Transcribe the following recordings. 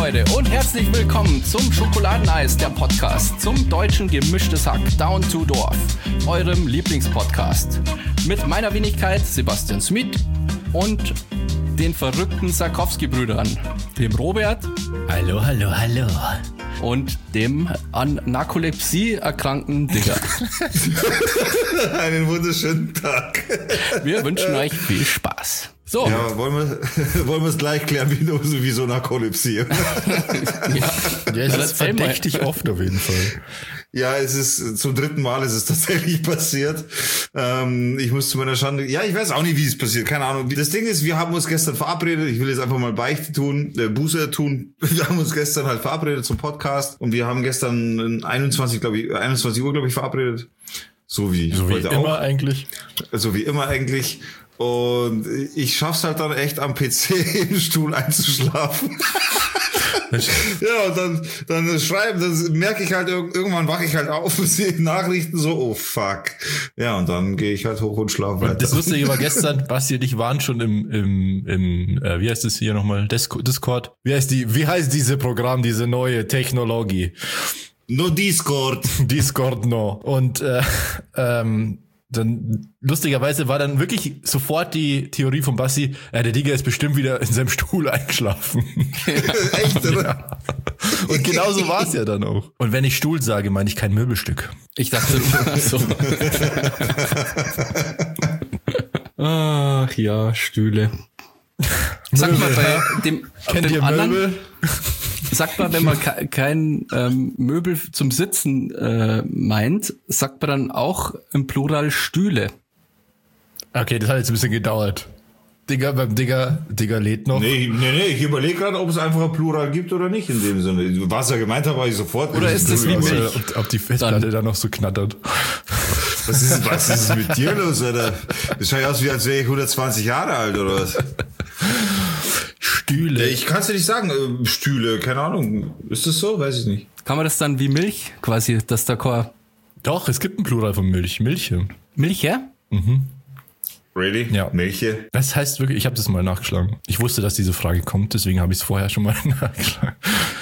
Leute und herzlich willkommen zum Schokoladeneis, der Podcast zum deutschen Gemischtes Hack Down to Dorf, eurem Lieblingspodcast. Mit meiner Wenigkeit Sebastian Smith und den verrückten Sarkowski-Brüdern, dem Robert. Hallo. Und dem an Narkolepsie erkrankten Digger. Einen wunderschönen Tag. Wir wünschen euch viel Spaß. So. Ja, wollen wir es gleich klären, wie so Narkolepsie. Ja, es ist verdächtig oft auf jeden Fall. Ja, es ist zum 3. Mal ist es tatsächlich passiert. Ich muss zu meiner Schande, ja, ich weiß auch nicht, wie es passiert, keine Ahnung. Das Ding ist, wir haben uns gestern verabredet, ich will jetzt einfach mal Buße tun. Wir haben uns gestern halt verabredet zum Podcast und wir haben gestern 21 Uhr, glaube ich, verabredet. So wie heute immer auch. eigentlich. So wie immer eigentlich. Und ich schaff's halt dann echt am PC im Stuhl einzuschlafen. Ja, und dann schreiben, dann merke ich halt, irgendwann wache ich halt auf und sehe Nachrichten so, oh fuck. Ja, und dann gehe ich halt hoch und schlafe weiter. Das Lustige war gestern, Basti und ich waren schon im wie heißt es hier nochmal, Discord? Wie heißt diese Programm, diese neue Technologie? No Discord. Discord, no. Und dann lustigerweise war dann wirklich sofort die Theorie von Basti, der Digger ist bestimmt wieder in seinem Stuhl eingeschlafen. Echt, oder? Ja. Und genauso war es ja dann auch. Und wenn ich Stuhl sage, meine ich kein Möbelstück. Ich dachte, so. Ach ja, Stühle. Sag mal, bei dem, Kennt ihr anderen, Möbel? sagt man, wenn man kein Möbel zum Sitzen meint, sagt man dann auch im Plural Stühle. Okay, das hat jetzt ein bisschen gedauert. Digger lädt noch. Nee, ich überlege gerade, ob es einfach ein Plural gibt oder nicht in dem Sinne. Was er gemeint hat, war ich sofort. Oder ist das wie Milch? Ob die Festplatte da noch so knattert. Was ist mit dir los, Alter? Das schaut aus, wie als wäre ich 120 Jahre alt, oder was? Stühle. Ich kann es dir nicht sagen. Stühle, keine Ahnung. Ist das so? Weiß ich nicht. Kann man das dann wie Milch quasi, dass da kein Doch, es gibt ein Plural von Milch. Milche. Milch, ja? Really? Ja. Milche? Das heißt wirklich, ich habe das mal nachgeschlagen. Ich wusste, dass diese Frage kommt, deswegen habe ich es vorher schon mal nachgeschlagen.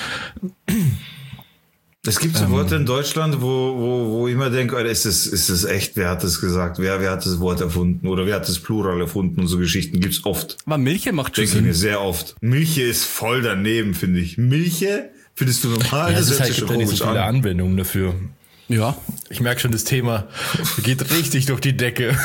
Es gibt so Worte in Deutschland, wo ich immer denke, Alter, ist das echt? Wer hat das gesagt? Wer hat das Wort erfunden? Oder wer hat das Plural erfunden? Und so Geschichten gibt's oft. Aber Milche macht schon Denke ich mir Sinn. sehr oft. Milche ist voll daneben, finde ich. Milche? Findest du normal? Ja, das es hört gibt sich halt schon nicht so komisch viele an. Anwendungen dafür. Ja. Ich merke schon, das Thema geht richtig durch die Decke.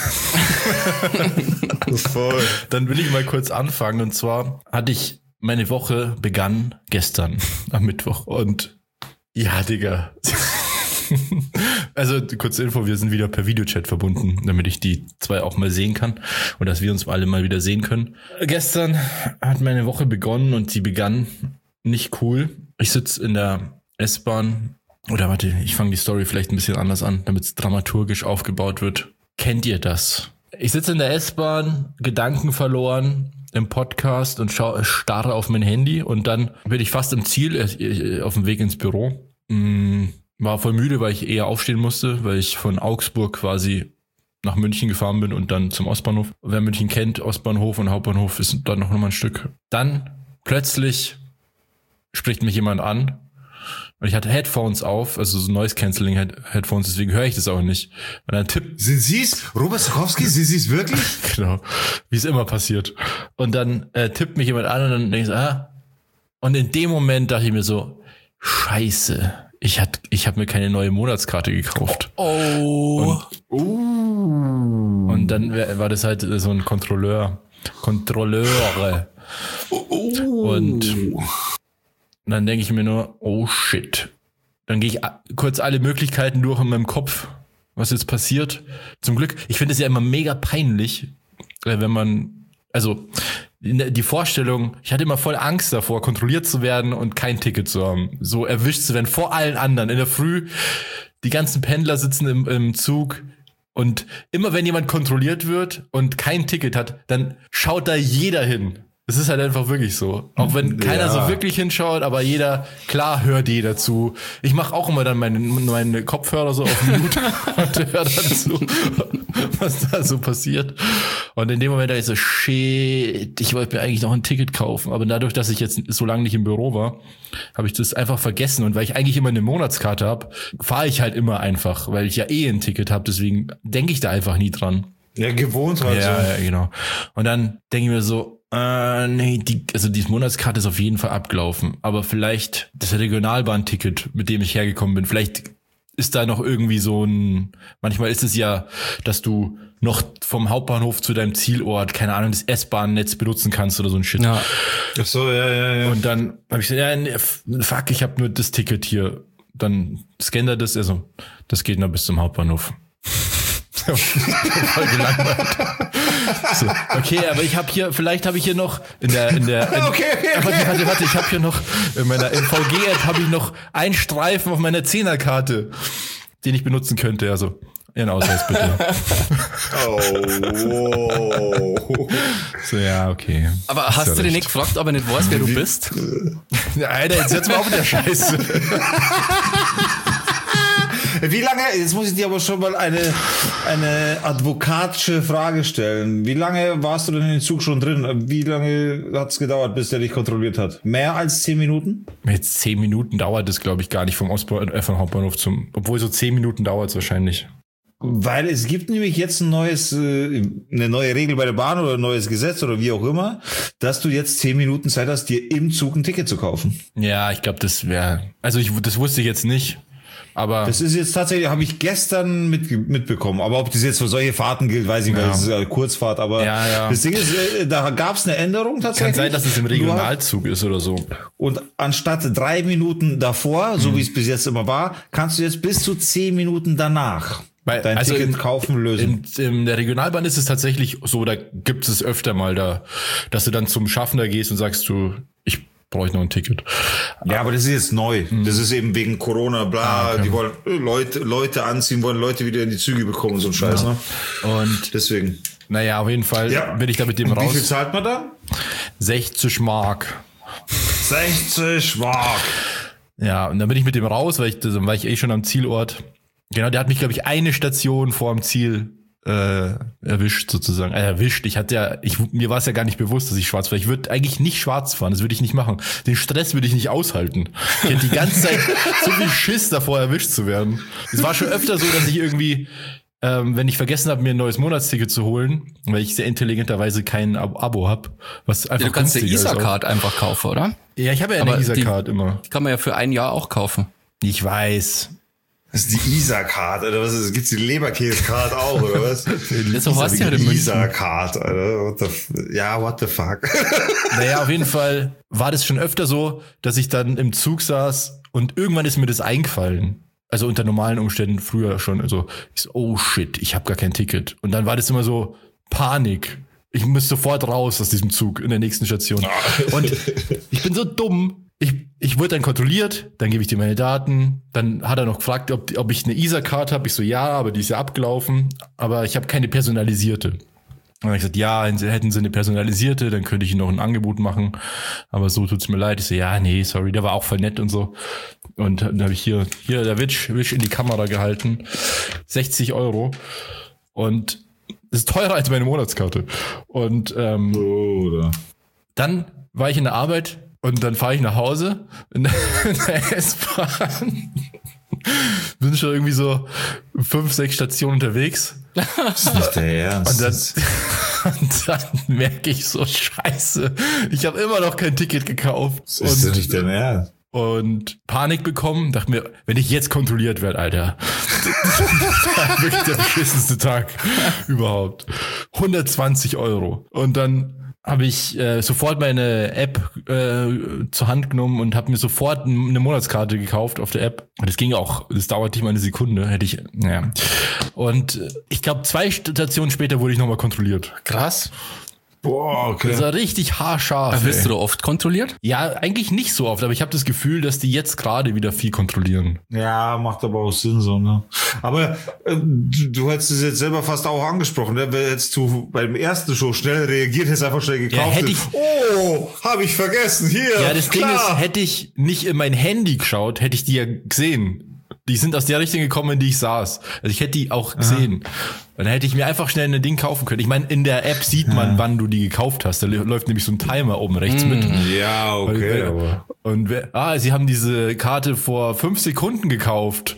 Voll. Dann will ich mal kurz anfangen. Und zwar meine Woche begann gestern am Mittwoch. Und ja, Digga. Also kurze Info, wir sind wieder per Videochat verbunden, damit ich die zwei auch mal sehen kann und dass wir uns alle mal wieder sehen können. Gestern hat meine Woche begonnen und sie begann nicht cool. Ich sitze in der S-Bahn. Oder warte, ich fange die Story vielleicht ein bisschen anders an, damit es dramaturgisch aufgebaut wird. Kennt ihr das? Ich sitze in der S-Bahn, Gedanken verloren im Podcast und starre auf mein Handy und dann bin ich fast im Ziel, auf dem Weg ins Büro. War voll müde, weil ich eher aufstehen musste, weil ich von Augsburg quasi nach München gefahren bin und dann zum Ostbahnhof. Wer München kennt, Ostbahnhof und Hauptbahnhof ist dann noch mal ein Stück. Dann plötzlich spricht mich jemand an. Und ich hatte Headphones auf, also so Noise-Canceling-Headphones, deswegen höre ich das auch nicht. Und dann Sind Sie's? Robert Sarkowski, sind Sie's wirklich? Genau, wie es immer passiert. Und dann tippt mich jemand an und dann denke ich, Und in dem Moment dachte ich mir so, Scheiße, ich hab mir keine neue Monatskarte gekauft. Oh. Und dann war das halt so ein Kontrolleure. Und dann denke ich mir nur, oh shit. Dann gehe ich kurz alle Möglichkeiten durch in meinem Kopf, was jetzt passiert. Zum Glück, ich finde es ja immer mega peinlich, wenn man, also die Vorstellung, ich hatte immer voll Angst davor, kontrolliert zu werden und kein Ticket zu haben. So erwischt zu werden vor allen anderen. In der Früh, die ganzen Pendler sitzen im Zug und immer wenn jemand kontrolliert wird und kein Ticket hat, dann schaut da jeder hin. Es ist halt einfach wirklich so. Auch wenn keiner so wirklich hinschaut, aber klar hört jeder zu. Ich mache auch immer dann meine Kopfhörer so auf Mute und höre dann zu, was da so passiert. Und in dem Moment da ich so, shit, ich wollte mir eigentlich noch ein Ticket kaufen. Aber dadurch, dass ich jetzt so lange nicht im Büro war, habe ich das einfach vergessen. Und weil ich eigentlich immer eine Monatskarte habe, fahre ich halt immer einfach, weil ich ja ein Ticket habe. Deswegen denke ich da einfach nie dran. Ja, gewohnt halt. Ja, genau. Und dann denke ich mir so, nee, die Monatskarte ist auf jeden Fall abgelaufen. Aber vielleicht das Regionalbahnticket, mit dem ich hergekommen bin, vielleicht ist da noch irgendwie so manchmal ist es ja, dass du noch vom Hauptbahnhof zu deinem Zielort, keine Ahnung, das S-Bahn-Netz benutzen kannst oder so ein Shit. Ja. Ach so, ja. Und dann habe ich gesagt, fuck, ich habe nur das Ticket hier. Dann scannt er das, also das geht noch bis zum Hauptbahnhof. Voll gelangweilt. So, okay, aber vielleicht habe ich hier noch okay. Warte, ich habe hier noch in meiner MVG-App habe ich noch einen Streifen auf meiner 10er-Karte, den ich benutzen könnte. Also Ihren Ausweis bitte. Oh. So, ja, okay. Aber hast du den nicht gefragt, ob er nicht weiß, wer du bist? Alter, jetzt setz mal auf mit der Scheiße. Wie lange, jetzt muss ich dir aber schon mal eine advokatische Frage stellen. Wie lange warst du denn in den Zug schon drin? Wie lange hat es gedauert, bis der dich kontrolliert hat? Mehr als 10 Minuten? Jetzt 10 Minuten dauert es, glaube ich, gar nicht vom Hauptbahnhof obwohl so 10 Minuten dauert es wahrscheinlich. Weil es gibt nämlich jetzt eine neue Regel bei der Bahn oder ein neues Gesetz oder wie auch immer, dass du jetzt 10 Minuten Zeit hast, dir im Zug ein Ticket zu kaufen. Ja, ich glaube, das wusste ich jetzt nicht. Aber das ist jetzt tatsächlich, habe ich gestern mitbekommen. Aber ob das jetzt für solche Fahrten gilt, weiß ich nicht, weil es ist ja Kurzfahrt. Aber das Ding ist, da gab es eine Änderung tatsächlich. Kann sein, dass es im Regionalzug ist oder so. Und anstatt 3 Minuten davor, so wie es bis jetzt immer war, kannst du jetzt bis zu 10 Minuten danach dein Ticket kaufen, lösen. In der Regionalbahn ist es tatsächlich so, da gibt es öfter mal dass du dann zum Schaffner gehst und sagst ich brauche noch ein Ticket. Ja, aber das ist jetzt neu. Das ist eben wegen Corona, bla. Okay. Die wollen Leute anziehen, wollen Leute wieder in die Züge bekommen, so ein Scheiß, ne? Und deswegen. Naja, auf jeden Fall bin ich da mit dem raus. Wie viel zahlt man da? 60 Mark. 60 Mark. Ja, und dann bin ich mit dem raus, weil ich schon am Zielort. Genau, der hat mich, glaube ich, eine Station vor dem Ziel erwischt sozusagen. Mir war es ja gar nicht bewusst, dass ich schwarz fahre. Ich würde eigentlich nicht schwarz fahren, das würde ich nicht machen. Den Stress würde ich nicht aushalten. Ich hätte die ganze Zeit so viel Schiss davor, erwischt zu werden. Es war schon öfter so, dass ich irgendwie, wenn ich vergessen habe, mir ein neues Monatsticket zu holen, weil ich sehr intelligenterweise kein Abo habe, was einfach du kannst die ISA-Card einfach kaufen, oder? Ja, ich habe ja eine ISA-Card immer. Die kann man ja für ein Jahr auch kaufen. Ich weiß. Das ist die ISA-Card, oder was ist? Gibt's die Leberkäse-Card auch, oder was? So hast du ja die ISA-Card, Alter. What the fuck? Naja, auf jeden Fall war das schon öfter so, dass ich dann im Zug saß und irgendwann ist mir das eingefallen. Also unter normalen Umständen früher schon. Also ich so, oh shit, ich habe gar kein Ticket. Und dann war das immer so Panik. Ich muss sofort raus aus diesem Zug in der nächsten Station. Und ich bin so dumm. Ich wurde dann kontrolliert, dann gebe ich dir meine Daten, dann hat er noch gefragt, ob ich eine ISA-Card habe. Ich so, ja, aber die ist ja abgelaufen, aber ich habe keine personalisierte. Und dann habe ich gesagt, ja, hätten sie eine personalisierte, dann könnte ich ihnen noch ein Angebot machen, aber so tut's mir leid. Ich so, ja, nee, sorry, der war auch voll nett und so. Und dann habe ich hier der Wisch in die Kamera gehalten, 60 €, und das ist teurer als meine Monatskarte. Und dann war ich in der Arbeit. Und dann fahre ich nach Hause in der S-Bahn. Bin schon irgendwie so 5, 6 Stationen unterwegs. Das ist nicht der Ernst. Und dann merke ich so, scheiße, ich habe immer noch kein Ticket gekauft. Das ist doch nicht der Ernst. Und Panik bekommen, dachte mir, wenn ich jetzt kontrolliert werde, Alter, das war wirklich der beschissenste Tag überhaupt. 120 €. Und dann habe ich sofort meine App zur Hand genommen und habe mir sofort eine Monatskarte gekauft auf der App. Und das ging auch, das dauerte nicht mal eine Sekunde, Und ich glaube, 2 Stationen später wurde ich nochmal kontrolliert. Krass. Boah, okay. Das war richtig haarscharf. Wirst du da oft kontrolliert? Ja, eigentlich nicht so oft, aber ich habe das Gefühl, dass die jetzt gerade wieder viel kontrollieren. Ja, macht aber auch Sinn so, ne? Aber du hättest es jetzt selber fast auch angesprochen, ne? Hättest du beim ersten Show schnell reagiert, hättest einfach schnell gekauft. hätte ich- habe ich vergessen, hier. Ja, das Ding klar. ist, hätte ich nicht in mein Handy geschaut, hätte ich die ja gesehen. Die sind aus der Richtung gekommen, in die ich saß. Also ich hätte die auch gesehen. Und dann hätte ich mir einfach schnell ein Ding kaufen können. Ich meine, in der App sieht man, wann du die gekauft hast. Da läuft nämlich so ein Timer oben rechts mit. Ja, okay, aber. Und sie haben diese Karte vor 5 Sekunden gekauft.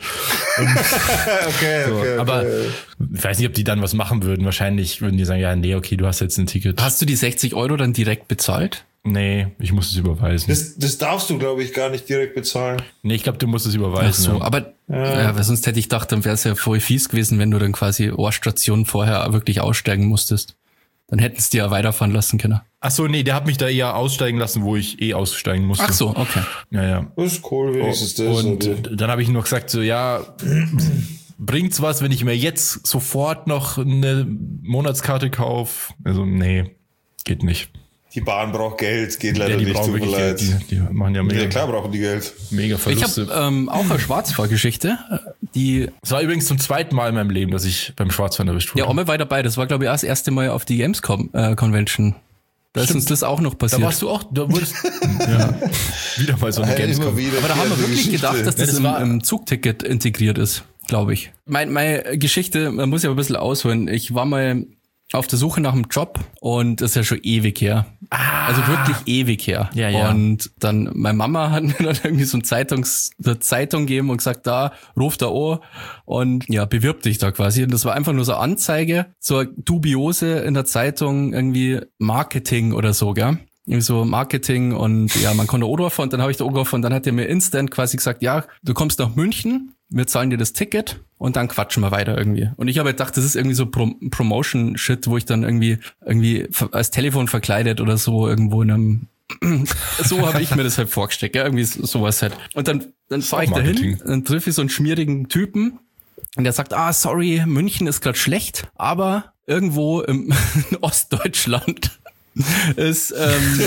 Okay. Aber ich weiß nicht, ob die dann was machen würden. Wahrscheinlich würden die sagen, ja, nee, okay, du hast jetzt ein Ticket. Hast du die 60 Euro dann direkt bezahlt? Nee, ich muss es überweisen. Das darfst du, glaube ich, gar nicht direkt bezahlen. Nee, ich glaube, du musst es überweisen. Ja. Aber ja, weil sonst hätte ich gedacht, dann wäre es ja voll fies gewesen, wenn du dann quasi Ohrstationen vorher wirklich aussteigen musstest. Dann hätten es dir ja weiterfahren lassen können. Ach so, nee, der hat mich da eher aussteigen lassen, wo ich aussteigen musste. Ach so, okay. Ja. Das ist cool, wenigstens das. Und okay. dann habe ich nur gesagt, so, ja, bringt's was, wenn ich mir jetzt sofort noch eine Monatskarte kaufe? Also, nee, geht nicht. Die Bahn braucht Geld, geht leider Ja, die nicht, brauchen tut mir wirklich leid. Geld. Die machen ja Ja, mega, klar brauchen die Geld. mega Ich Verluste. habe auch eine Schwarzfahrgeschichte, die Es war übrigens zum zweiten Mal in meinem Leben, dass ich beim Schwarzfahren erwischt wurde. ja auch mal weiter dabei. Das war, glaube ich, auch das erste Mal auf die Gamescom Convention. Da ist uns das auch noch Da passiert. warst du auch, da wurdest, ja, wieder mal so eine Gamescom. Immer wieder Aber da haben wir die wirklich Geschichte. gedacht, dass das, das war- im Zugticket integriert ist, glaube ich. Meine Geschichte, man muss ja ein bisschen ausholen. Ich war mal auf der Suche nach einem Job und das ist ja schon ewig her. Also wirklich ewig her. Ja. Und dann, meine Mama hat mir dann irgendwie so eine Zeitung gegeben und gesagt, da, ruf da an und ja, bewirb dich da quasi. Und das war einfach nur so eine Anzeige, so eine dubiose in der Zeitung, irgendwie Marketing oder so, gell? Irgendwie so Marketing und ja, man konnte anrufen und dann habe ich da angerufen und dann hat er mir instant quasi gesagt, ja, du kommst nach München, wir zahlen dir das Ticket und dann quatschen wir weiter irgendwie. Und ich habe gedacht, das ist irgendwie so Promotion-Shit, wo ich dann irgendwie als Telefon verkleidet oder so irgendwo in einem so habe ich mir das halt vorgestellt, ja, irgendwie sowas halt. Und dann fahre ich Marketing. dahin, dann treffe ich so einen schmierigen Typen und der sagt, sorry, München ist gerade schlecht, aber irgendwo in Ostdeutschland ist,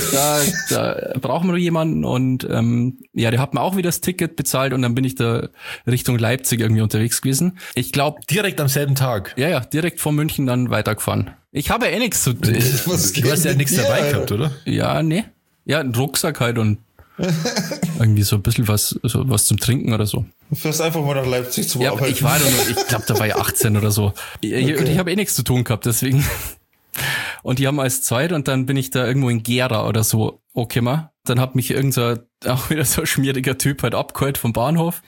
da brauchen wir jemanden und ja, der hat mir auch wieder das Ticket bezahlt und dann bin ich da Richtung Leipzig irgendwie unterwegs gewesen. Ich glaube, Direkt am selben Tag. ja, direkt von München dann weitergefahren. Ich habe ja eh nichts zu tun. Was Du hast ja geht nichts mit dir, dabei Alter? gehabt, oder? Ja, nee. Ja, ein Rucksack halt und irgendwie so ein bisschen was zum Trinken oder so. Du fährst einfach mal nach Leipzig zum Ja, Arbeiten. ich war da nur, ich glaube, da war ja 18 oder so. Ich habe eh nichts zu tun gehabt, deswegen. Und die haben als zweit und dann bin ich da irgendwo in Gera oder so angekommen. Dann hat mich auch wieder so ein schmieriger Typ halt abgeholt vom Bahnhof.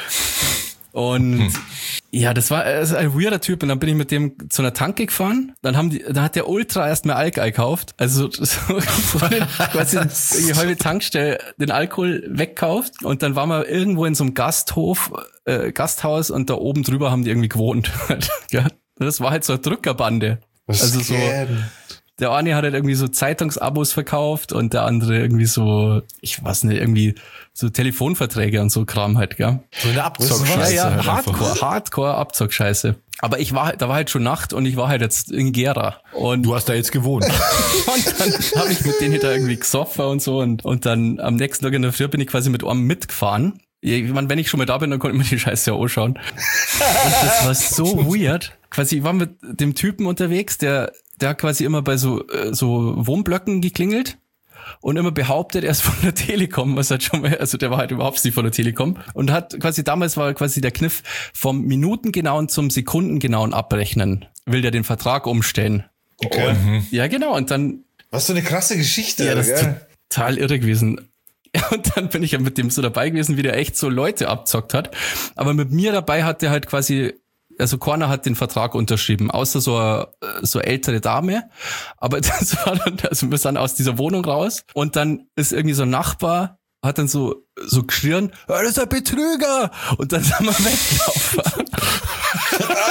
Und ja, das war ein weirder Typ und dann bin ich mit dem zu einer Tanke gefahren. Dann hat der Ultra erstmal Alkohol gekauft. Also so quasi die halbe Tankstelle den Alkohol wegkauft und dann waren wir irgendwo in so einem Gasthaus und da oben drüber haben die irgendwie gewohnt. Ja, das war halt so eine Drückerbande. Also so, der eine hat halt irgendwie so Zeitungsabos verkauft und der andere irgendwie so, ich weiß nicht, irgendwie so Telefonverträge und so Kram halt, gell? So eine Abzockscheiße. Ja, halt einfach. Hardcore Abzockscheiße. Aber da war halt schon Nacht und ich war halt jetzt in Gera. Und Du hast da jetzt gewohnt. und dann habe ich mit denen da irgendwie gesoffen und so und dann am nächsten Tag in der Früh bin ich quasi mit einem mitgefahren. Ich meine, wenn ich schon mal da bin, dann konnte ich mir die Scheiße ja anschauen. Und das war so weird. Quasi, ich war mit dem Typen unterwegs, der hat quasi immer bei so Wohnblöcken geklingelt und immer behauptet, er ist von der Telekom, was halt schon mal, also der war halt überhaupt nicht von der Telekom und hat quasi, damals war quasi der Kniff vom minutengenauen zum sekundengenauen abrechnen, will der den Vertrag umstellen. Okay. Ja, genau, und dann Was für eine krasse Geschichte, ja, das ist gell? total irre gewesen. Ja, und dann bin ich ja mit dem so dabei gewesen, wie der echt so Leute abzockt hat. Aber mit mir dabei hat der halt quasi, also Corner hat den Vertrag unterschrieben, außer so ältere Dame. Aber das war dann, also wir sind aus dieser Wohnung raus und dann ist irgendwie so ein Nachbar, hat dann so geschrien, das ist ein Betrüger! Und dann sind wir weggelaufen.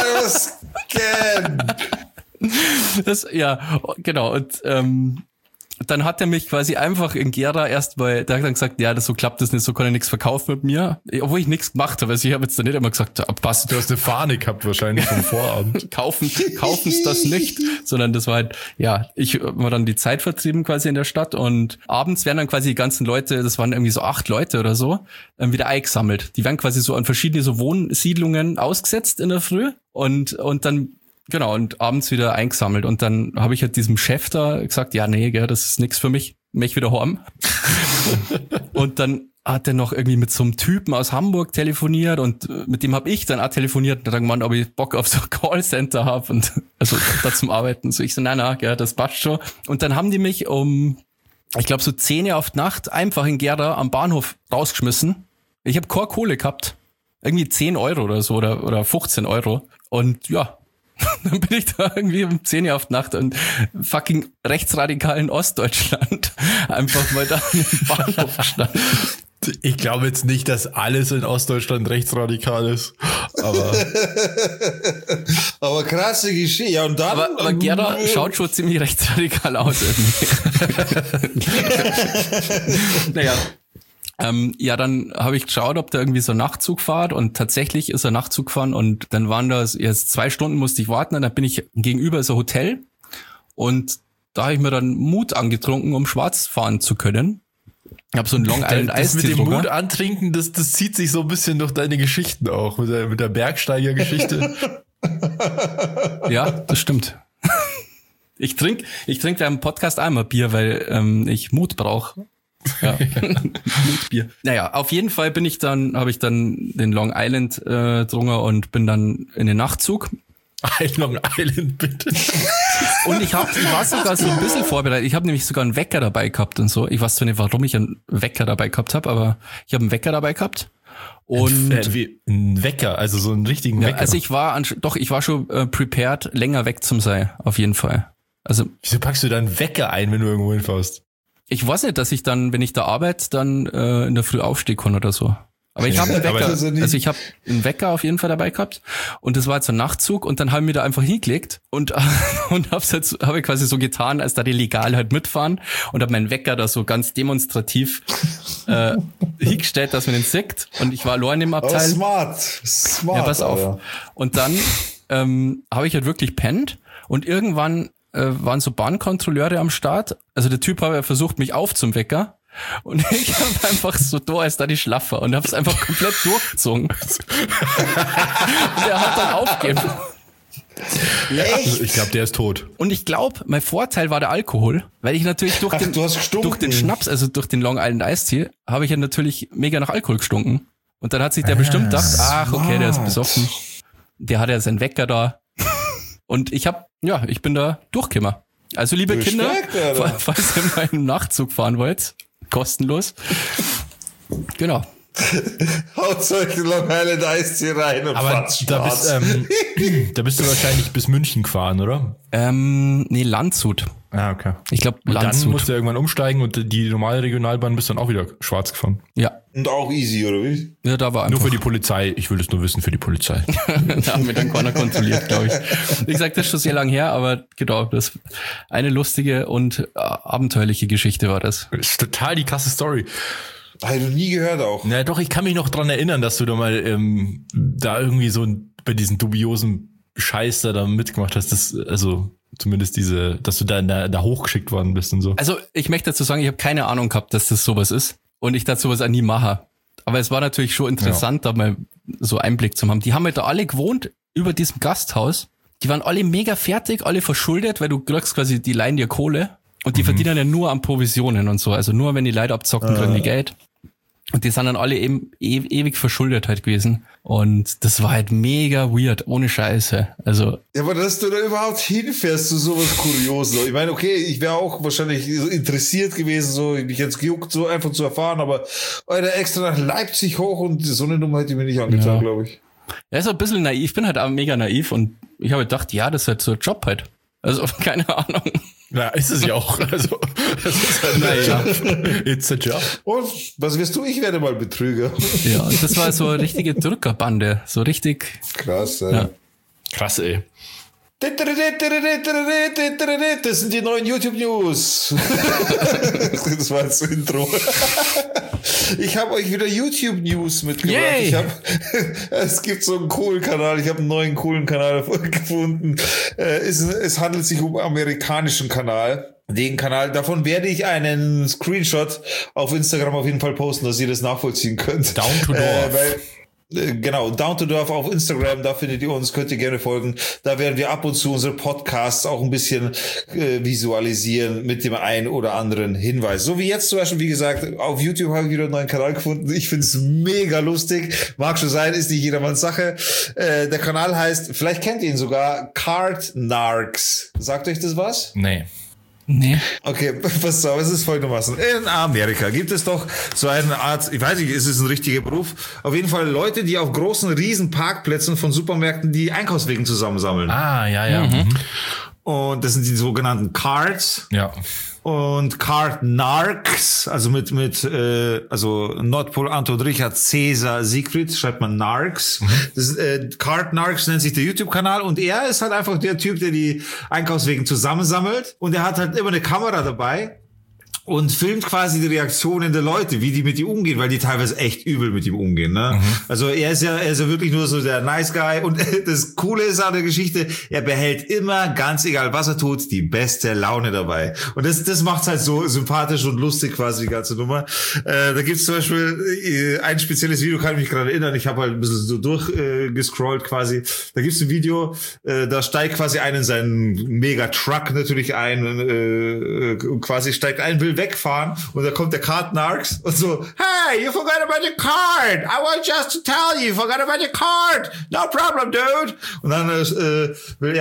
Alles gern. Das, ja, genau. Und dann hat er mich quasi einfach in Gera erstmal, der hat dann gesagt, ja, das so klappt das nicht, so kann er nichts verkaufen mit mir. Obwohl ich nichts gemacht habe. Also ich habe jetzt da nicht immer gesagt, passt. Du hast eine Fahne gehabt wahrscheinlich vom Vorabend. Kaufen's das nicht, sondern das war halt, ja, ich war dann die Zeit vertrieben quasi in der Stadt und abends werden dann quasi die ganzen Leute, das waren irgendwie so 8 Leute oder so, wieder eingesammelt. Die werden quasi so an verschiedene so Wohnsiedlungen ausgesetzt in der Früh und dann genau, und abends wieder eingesammelt. Und dann habe ich halt diesem Chef da gesagt, ja, nee, gell, das ist nix für mich. Mich wieder heim. Und dann hat er noch irgendwie mit so einem Typen aus Hamburg telefoniert und mit dem habe ich dann auch telefoniert und dann gemeint, ob ich Bock auf so ein Callcenter habe und also da zum Arbeiten. So ich so, nein, gell, das passt schon. Und dann haben die mich um, ich glaube so 10 Uhr auf die Nacht einfach in Gera am Bahnhof rausgeschmissen. Ich habe keine Kohle gehabt. Irgendwie 10 Euro oder so oder 15 Euro. Und ja, dann bin ich da irgendwie um 10 Uhr auf die Nacht und fucking rechtsradikalen Ostdeutschland einfach mal da im Bahnhof gestanden. Ich glaube jetzt nicht, dass alles in Ostdeutschland rechtsradikal ist, aber krasse Geschichte. Ja, und dann. Aber Gera schaut schon ziemlich rechtsradikal aus irgendwie. Naja. Ja, dann habe ich geschaut, ob da irgendwie so ein Nachtzug fährt und tatsächlich ist ein Nachtzug gefahren und dann waren das erst 2 Stunden musste ich warten und dann bin ich gegenüber so ein Hotel und da habe ich mir dann Mut angetrunken, um schwarz fahren zu können. Ich habe so einen Long Island Das mit dem Eistee-Drucker. Mut antrinken, das zieht sich so ein bisschen durch deine Geschichten auch, mit der Bergsteiger-Geschichte. Ja, das stimmt. Ich trinke während dem Podcast einmal Bier, weil ich Mut brauche. Ja. Mutbier. Naja, auf jeden Fall habe ich dann den Long Island drungen und bin dann in den Nachtzug. Long Island, bitte. Und ich war sogar so ein bisschen vorbereitet. Ich habe nämlich sogar einen Wecker dabei gehabt und so. Ich weiß zwar nicht, warum ich einen Wecker dabei gehabt habe, aber ich habe einen Wecker dabei gehabt. Und ein Wecker, also so einen richtigen Wecker. Also ich war schon prepared, länger weg zum sein, auf jeden Fall. Also wieso packst du da einen Wecker ein, wenn du irgendwo hinfährst? Ich weiß nicht, dass ich dann, wenn ich da arbeite, dann in der Früh aufstehen kann oder so. Aber ich habe einen Wecker, also ich habe einen Wecker auf jeden Fall dabei gehabt und das war jetzt ein Nachtzug und dann haben wir da einfach hingelegt und habe ich quasi so getan, als da die legal halt mitfahren und habe meinen Wecker da so ganz demonstrativ hingestellt, dass man den sieht und ich war allein im Abteil. Oh, smart. Ja, pass auf. Ja. Und dann habe ich halt wirklich pennt und irgendwann waren so Bahnkontrolleure am Start. Also der Typ hat ja versucht, mich aufzuwecken. Und ich habe einfach so da als da die Schlaffer und habe es einfach komplett durchgezogen. Und er hat dann aufgegeben. Echt? Ich glaube, der ist tot. Und ich glaube, mein Vorteil war der Alkohol, weil ich natürlich durch den Schnaps, also durch den Long Island Eistee, habe ich ja natürlich mega nach Alkohol gestunken. Und dann hat sich der bestimmt gedacht, ach okay, der ist besoffen. Der hat ja seinen Wecker da. Und ich bin da durchgekommen. Also liebe Kinder, falls ihr mal einen Nachtzug fahren wollt, kostenlos. Genau. Haut solche Long Island Eistee rein und fahrt schwarz. Da bist du wahrscheinlich bis München gefahren, oder? Nee, Landshut. Ah, okay. Ich glaube, Landshut. Dann musst du irgendwann umsteigen und die normale Regionalbahn bist dann auch wieder schwarz gefahren. Ja. Und auch easy, oder wie? Ja, da war einfach. Nur für die Polizei. Ich will es nur wissen für die Polizei. Da haben wir dann keiner kontrolliert, glaube ich. Wie gesagt, das ist schon sehr lang her, aber genau, das eine lustige und abenteuerliche Geschichte war das. Das ist total die krasse Story. Habe ich noch nie gehört auch. Na doch, ich kann mich noch dran erinnern, dass du da mal da irgendwie so bei diesen dubiosen Scheiß da mitgemacht hast. Das, also zumindest dass du da hochgeschickt worden bist und so. Also ich möchte dazu sagen, ich habe keine Ahnung gehabt, dass das sowas ist. Und ich dazu sowas auch nie mache. Aber es war natürlich schon interessant, da mal so Einblick zu haben. Die haben halt da alle gewohnt über diesem Gasthaus. Die waren alle mega fertig, alle verschuldet, weil du kriegst quasi, die leihen dir Kohle. Und die verdienen ja nur an Provisionen und so. Also nur, wenn die Leute abzocken, kriegen die Geld. Und die sind dann alle eben ewig verschuldet halt gewesen. Und das war halt mega weird, ohne Scheiße. Also. Ja, aber dass du da überhaupt hinfährst zu sowas Kurioses. Ich meine, okay, ich wäre auch wahrscheinlich so interessiert gewesen, so mich jetzt gejuckt, so einfach zu erfahren, aber Alter, extra nach Leipzig hoch und so eine Nummer hätte ich mir nicht angetan, glaube ich. Ja, ist ein bisschen naiv. Ich bin halt auch mega naiv und ich habe gedacht, ja, das ist halt so ein Job halt. Also, keine Ahnung. Ja, ist es ja auch. Also, das ist halt ein Job. It's a job. Und was wirst du? Ich werde mal Betrüger. Ja, und das war so eine richtige Drückerbande. So richtig. Krass, ja. Krass, ey. Das sind die neuen YouTube-News. Das war das Intro. Ich habe euch wieder YouTube-News mitgebracht. Es gibt so einen coolen Kanal. Ich habe einen neuen coolen Kanal gefunden. Es handelt sich um einen amerikanischen Kanal. Den Kanal, davon werde ich einen Screenshot auf Instagram auf jeden Fall posten, dass ihr das nachvollziehen könnt. Down to Dorf. Genau, Down to Dorf auf Instagram, da findet ihr uns, könnt ihr gerne folgen. Da werden wir ab und zu unsere Podcasts auch ein bisschen visualisieren mit dem einen oder anderen Hinweis. So wie jetzt zum Beispiel, wie gesagt, auf YouTube habe ich wieder einen neuen Kanal gefunden. Ich finde es mega lustig. Mag schon sein, ist nicht jedermanns Sache. Der Kanal heißt, vielleicht kennt ihr ihn sogar, Card Narcs. Sagt euch das was? Nee. Okay, pass auf, es ist folgendermaßen. In Amerika gibt es doch so eine Art, ich weiß nicht, ist es ein richtiger Beruf? Auf jeden Fall Leute, die auf großen, riesen Parkplätzen von Supermärkten die Einkaufswegen zusammensammeln. Ah, ja. Und das sind die sogenannten Cards. Ja. Und Card Narcs, also also Nordpol, Anton, Richard, Cäsar, Siegfried, schreibt man Narcs. Das Card Narcs nennt sich der YouTube-Kanal und er ist halt einfach der Typ, der die Einkaufswegen zusammensammelt und er hat halt immer eine Kamera dabei und filmt quasi die Reaktionen der Leute, wie die mit ihm umgehen, weil die teilweise echt übel mit ihm umgehen, ne? Also er ist ja wirklich nur so der Nice Guy und das Coole ist an der Geschichte, er behält immer, ganz egal was er tut, die beste Laune dabei. Und das macht's halt so sympathisch und lustig quasi, die ganze Nummer. Da gibt's zum Beispiel ein spezielles Video, kann ich mich gerade erinnern, ich habe halt ein bisschen so durchgescrollt quasi. Da gibt's ein Video, da steigt quasi einer in seinen Mega-Truck natürlich ein, quasi steigt ein, will wegfahren und da kommt der Card Narcs und so, hey, you forgot about your card. I want just to tell you forgot about your card. No problem, dude. Und dann will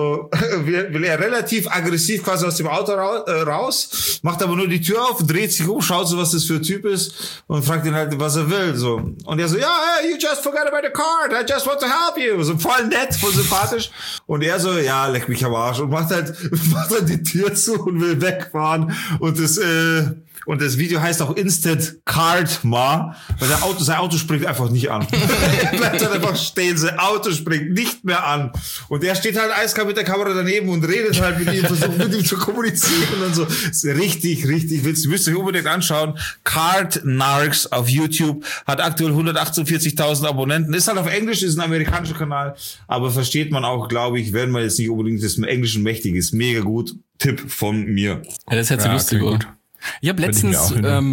er relativ aggressiv quasi aus dem Auto raus, macht aber nur die Tür auf, dreht sich um, schaut so, was das für ein Typ ist und fragt ihn halt, was er will. So. Und er so, ja, hey, you just forgot about your card. I just want to help you. So voll nett, voll sympathisch. Und er so, ja, leck mich am Arsch und macht halt die Tür zu und will wegfahren und das Video heißt auch Instant Karma, weil sein Auto springt einfach nicht an. Bleibt halt einfach stehen, sein Auto springt nicht mehr an. Und er steht halt eiskalt mit der Kamera daneben und redet halt mit ihm, versucht mit ihm zu kommunizieren und so. Ist richtig, richtig witzig. Müsst ihr euch unbedingt anschauen. Card Narcs auf YouTube hat aktuell 148.000 Abonnenten. Ist halt auf Englisch, ist ein amerikanischer Kanal, aber versteht man auch, glaube ich, wenn man jetzt nicht unbedingt das im Englischen mächtig ist. Mega gut. Tipp von mir. Ja, das ist jetzt so lustig, gut. Ich habe letztens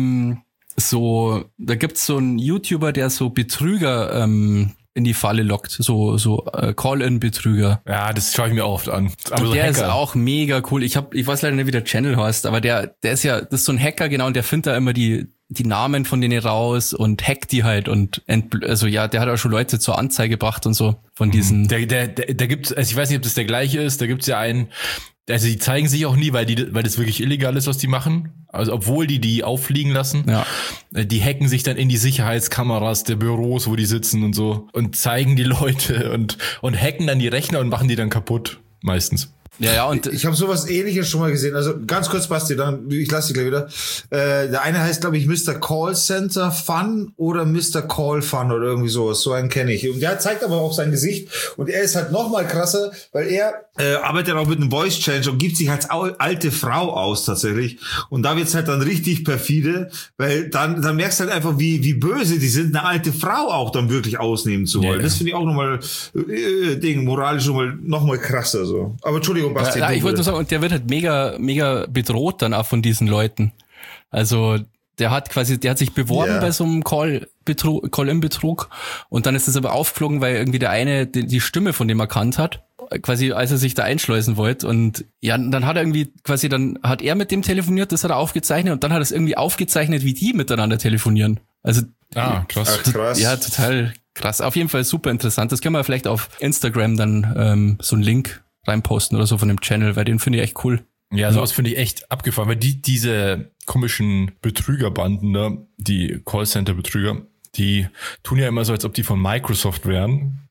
da gibt's so einen YouTuber, der so Betrüger in die Falle lockt, so Call-in-Betrüger. Ja, das schaue ich mir auch oft an. Aber so der ist auch mega cool. Ich weiß leider nicht, wie der Channel heißt, aber der ist ja, das ist so ein Hacker, genau, und der findet da immer die Namen von denen raus und hackt die halt und der hat auch schon Leute zur Anzeige gebracht und so von diesen. Der gibt's, also ich weiß nicht, ob das der gleiche ist, da gibt's ja einen. Also die zeigen sich auch nie, weil das wirklich illegal ist, was die machen. Also obwohl die auffliegen lassen. Ja. Die hacken sich dann in die Sicherheitskameras der Büros, wo die sitzen und so. Und zeigen die Leute und hacken dann die Rechner und machen die dann kaputt. Meistens. Ja, und ich habe sowas Ähnliches schon mal gesehen. Also ganz kurz, Basti, dann ich lasse dich gleich wieder. Der eine heißt, glaube ich, Mr. Call Center Fun oder Mr. Call Fun oder irgendwie sowas. So einen kenne ich. Und der zeigt aber auch sein Gesicht. Und er ist halt noch mal krasser, weil er arbeitet auch mit einem Voice Changer und gibt sich als alte Frau aus tatsächlich. Und da wird's halt dann richtig perfide, weil dann merkst du halt einfach, wie böse die sind, eine alte Frau auch dann wirklich ausnehmen zu wollen. Ja. Das finde ich auch nochmal moralisch noch mal krasser so. Aber Entschuldigung, Basti. Ja, ich wollte nur sagen, und der wird halt mega, mega bedroht dann auch von diesen Leuten. Also der hat sich beworben bei so einem Call-in-Betrug und dann ist das aber aufgeflogen, weil irgendwie der eine die Stimme von dem erkannt hat, quasi als er sich da einschleusen wollte, und ja, dann hat er irgendwie dann hat er mit dem telefoniert, das hat er aufgezeichnet und dann hat er es irgendwie aufgezeichnet, wie die miteinander telefonieren. Also krass. Krass. Ja, total krass. Auf jeden Fall super interessant. Das können wir vielleicht auf Instagram dann so einen Link reinposten oder so von dem Channel, weil den finde ich echt cool. Ja, sowas finde ich echt abgefahren, weil diese komischen Betrügerbanden, ne, die Callcenter-Betrüger, die tun ja immer so, als ob die von Microsoft wären.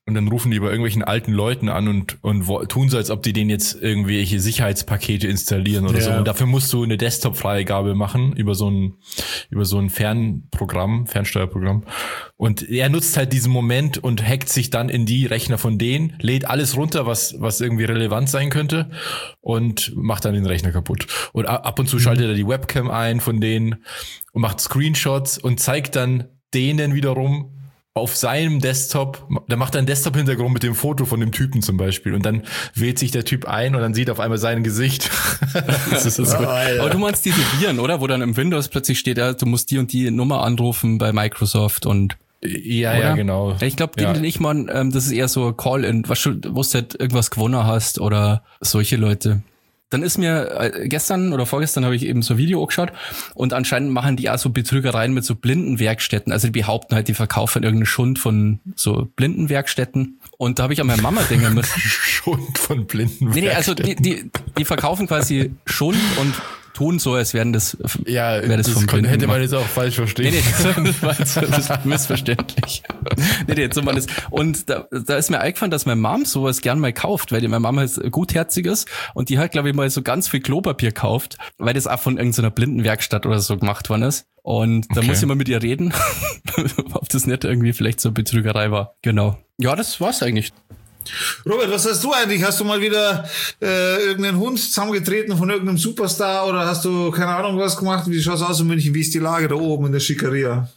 Und dann rufen die bei irgendwelchen alten Leuten an und tun so, als ob die denen jetzt irgendwelche Sicherheitspakete installieren oder so. Und dafür musst du eine Desktop-Freigabe machen über so ein Fernsteuerprogramm. Und er nutzt halt diesen Moment und hackt sich dann in die Rechner von denen, lädt alles runter, was irgendwie relevant sein könnte und macht dann den Rechner kaputt. Und ab und zu schaltet er die Webcam ein von denen und macht Screenshots und zeigt dann denen wiederum auf seinem Desktop, da macht er einen Desktop-Hintergrund mit dem Foto von dem Typen zum Beispiel und dann wählt sich der Typ ein und dann sieht auf einmal sein Gesicht. Das ist so. Aber du meinst diese Viren, oder? Wo dann im Windows plötzlich steht, ja, du musst die und die Nummer anrufen bei Microsoft und ja, genau. Ich glaube, den ich meine, das ist eher so Call-in, wo du halt irgendwas gewonnen hast oder solche Leute. Dann ist mir gestern oder vorgestern habe ich eben so ein Video angeschaut und anscheinend machen die auch so Betrügereien mit so Blindenwerkstätten. Also die behaupten halt, die verkaufen irgendeinen Schund von so Blindenwerkstätten. Und da habe ich an meine Mama denken müssen. Schund von Blindenwerkstätten? Nee, also die verkaufen quasi Schund und tun so, als wären das, wäre das vom Blinden. Hätte man jetzt auch falsch verstehen. Nee, das ist missverständlich. Nee, so man das. Und da ist mir eingefallen, dass meine Mom sowas gern mal kauft, weil meine Mama ist gutherzig ist und die hat, glaube ich, mal so ganz viel Klopapier gekauft, weil das auch von irgendeiner Blindenwerkstatt oder so gemacht worden ist. Und da muss ich mal mit ihr reden, ob das nicht irgendwie vielleicht so eine Betrügerei war. Genau. Ja, das war's eigentlich. Robert, was hast du eigentlich? Hast du mal wieder irgendeinen Hund zusammengetreten von irgendeinem Superstar oder hast du, keine Ahnung, was gemacht? Wie schaut's aus in München? Wie ist die Lage da oben in der Schickeria?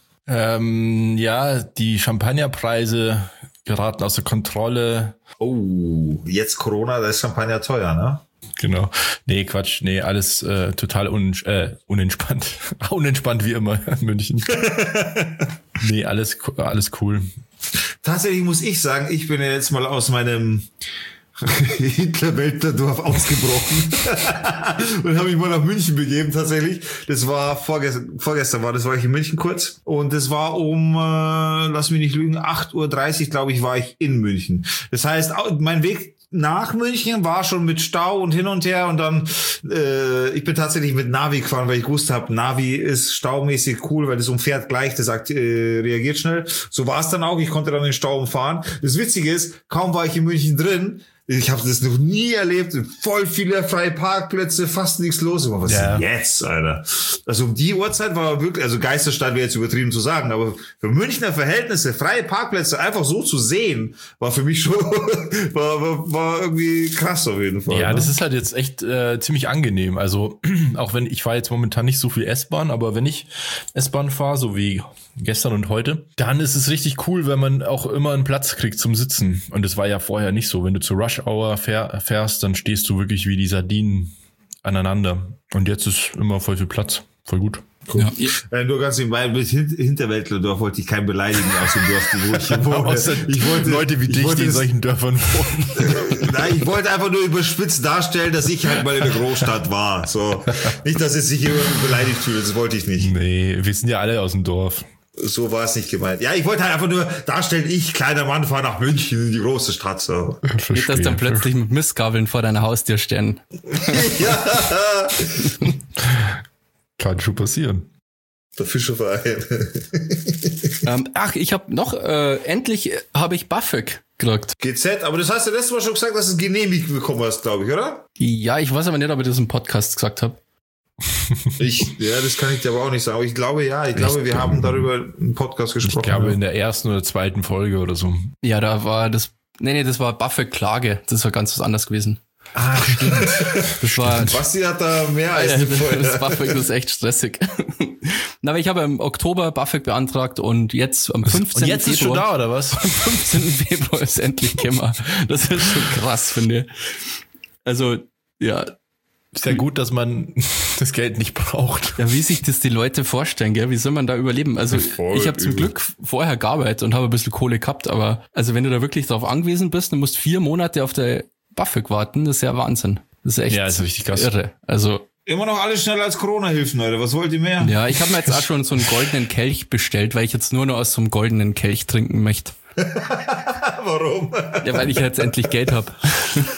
Ja, die Champagnerpreise geraten außer Kontrolle. Oh, jetzt Corona, da ist Champagner teuer, ne? Genau. Nee, Quatsch. Nee, alles total unentspannt. Unentspannt wie immer in München. Nee, alles cool. Tatsächlich muss ich sagen, ich bin ja jetzt mal aus meinem Hitler-Weltler-Dorf ausgebrochen und habe mich mal nach München begeben tatsächlich. Das war vorgestern war ich in München kurz und das war um, lass mich nicht lügen, 8:30 Uhr, glaube ich, war ich in München. Das heißt, mein Weg nach München war schon mit Stau und hin und her und dann ich bin tatsächlich mit Navi gefahren, weil ich gewusst habe, Navi ist staumäßig cool, weil das umfährt gleich, das reagiert schnell. So war es dann auch, ich konnte dann den Stau umfahren. Das Witzige ist, kaum war ich in München drin, ich habe das noch nie erlebt, voll viele freie Parkplätze, fast nichts los. Aber was ist denn jetzt, Alter? Also um die Uhrzeit war wirklich, also Geisterstadt wäre jetzt übertrieben zu sagen, aber für Münchner Verhältnisse, freie Parkplätze einfach so zu sehen, war für mich schon, war irgendwie krass auf jeden Fall. Ja, ne? Das ist halt jetzt echt ziemlich angenehm. Also auch wenn, ich fahre jetzt momentan nicht so viel S-Bahn, aber wenn ich S-Bahn fahre, so wie gestern und heute, dann ist es richtig cool, wenn man auch immer einen Platz kriegt zum Sitzen. Und das war ja vorher nicht so. Wenn du zur Rush Hour fährst, dann stehst du wirklich wie die Sardinen aneinander. Und jetzt ist immer voll viel Platz. Voll gut. Cool. Ja. Nur ganz nebenbei, mit Hinterwäldlerdorf wollte ich keinen beleidigen aus dem Dorf, wo ich hier wohne. Ich wollte Leute wie dich, die in solchen Dörfern wohnen. Nein, ich wollte einfach nur überspitzt darstellen, dass ich halt mal in der Großstadt war. So. Nicht, dass jetzt sich jemand beleidigt fühlt, das wollte ich nicht. Nee, wir sind ja alle aus dem Dorf. So war es nicht gemeint. Ja, ich wollte halt einfach nur darstellen, ich, kleiner Mann, fahre nach München in die große Stadt. So. Nicht, dass dann plötzlich mit Mistgabeln vor deiner Haustür stehen. Ja. Kann schon passieren. Der Fischerverein. Ich habe noch, endlich habe ich BAföG gekriegt. GZ, aber das hast du letztes Mal schon gesagt, dass du es genehmigt bekommen hast, glaube ich, oder? Ja, ich weiß aber nicht, ob ich das im Podcast gesagt habe. Das kann ich dir aber auch nicht sagen. Aber ich glaube, wir haben darüber einen Podcast gesprochen. Ich glaube, in der ersten oder zweiten Folge oder so. Ja, da war das, das war BAföG-Klage. Das war ganz was anderes gewesen. Ah, stimmt. Das war, Basti hat da mehr als eine Folge. Das BAföG ist echt stressig. Na, aber ich habe im Oktober BAföG beantragt und jetzt am 15. Und jetzt ist schon da, oder was? Am 15. Februar ist endlich gekommen. Das ist schon krass, finde ich. Also, ja. Ist ja gut, dass man das Geld nicht braucht. Ja, wie sich das die Leute vorstellen, gell? Wie soll man da überleben? Also ich habe zum Glück vorher gearbeitet und habe ein bisschen Kohle gehabt, aber also wenn du da wirklich drauf angewiesen bist, dann musst 4 Monate auf der BAföG warten, das ist ja Wahnsinn. Das ist echt ist richtig krass. Irre. Also immer noch alles schneller als Corona-Hilfen, Leute. Was wollt ihr mehr? Ja, ich habe mir jetzt auch schon so einen goldenen Kelch bestellt, weil ich jetzt nur noch aus so einem goldenen Kelch trinken möchte. Warum? Ja, weil ich jetzt endlich Geld habe.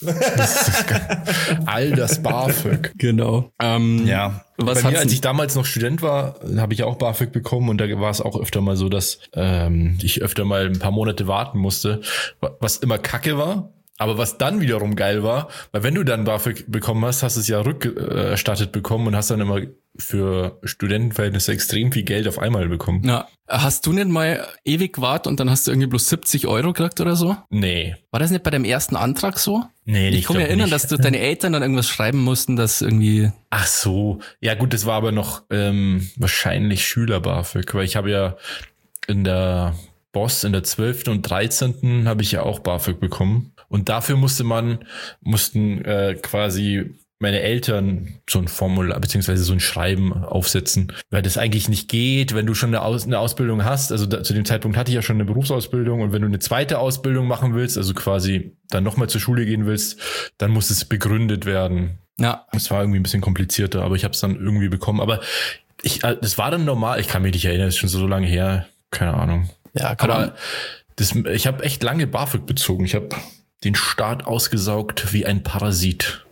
All das BAföG. Genau. Ja. Was Bei mir, als ich damals noch Student war, habe ich auch BAföG bekommen und da war es auch öfter mal so, dass ich öfter mal ein paar Monate warten musste, was immer kacke war. Aber was dann wiederum geil war, weil wenn du dann BAföG bekommen hast, hast du es ja rückerstattet bekommen und hast dann immer für Studentenverhältnisse extrem viel Geld auf einmal bekommen. Ja. Hast du nicht mal ewig gewartet und dann hast du irgendwie bloß 70 € gekriegt oder so? Nee. War das nicht bei deinem ersten Antrag so? Nee, ich kann mich erinnern, nicht. dass du deine Eltern dann irgendwas schreiben mussten, dass irgendwie... Ach so. Ja gut, das war aber noch wahrscheinlich Schüler-BAföG, weil ich habe ja in der 12. und 13. habe ich ja auch BAföG bekommen. Und dafür mussten quasi meine Eltern so ein Formular beziehungsweise so ein Schreiben aufsetzen, weil das eigentlich nicht geht, wenn du schon eine Ausbildung hast. Also zu dem Zeitpunkt hatte ich ja schon eine Berufsausbildung und wenn du eine zweite Ausbildung machen willst, also quasi dann nochmal zur Schule gehen willst, dann muss es begründet werden. Ja. Es war irgendwie ein bisschen komplizierter, aber ich habe es dann irgendwie bekommen. Aber das war dann normal. Ich kann mich nicht erinnern, das ist schon so lange her. Keine Ahnung. Ja, aber ich habe echt lange BAföG bezogen. Ich habe den Staat ausgesaugt wie ein Parasit.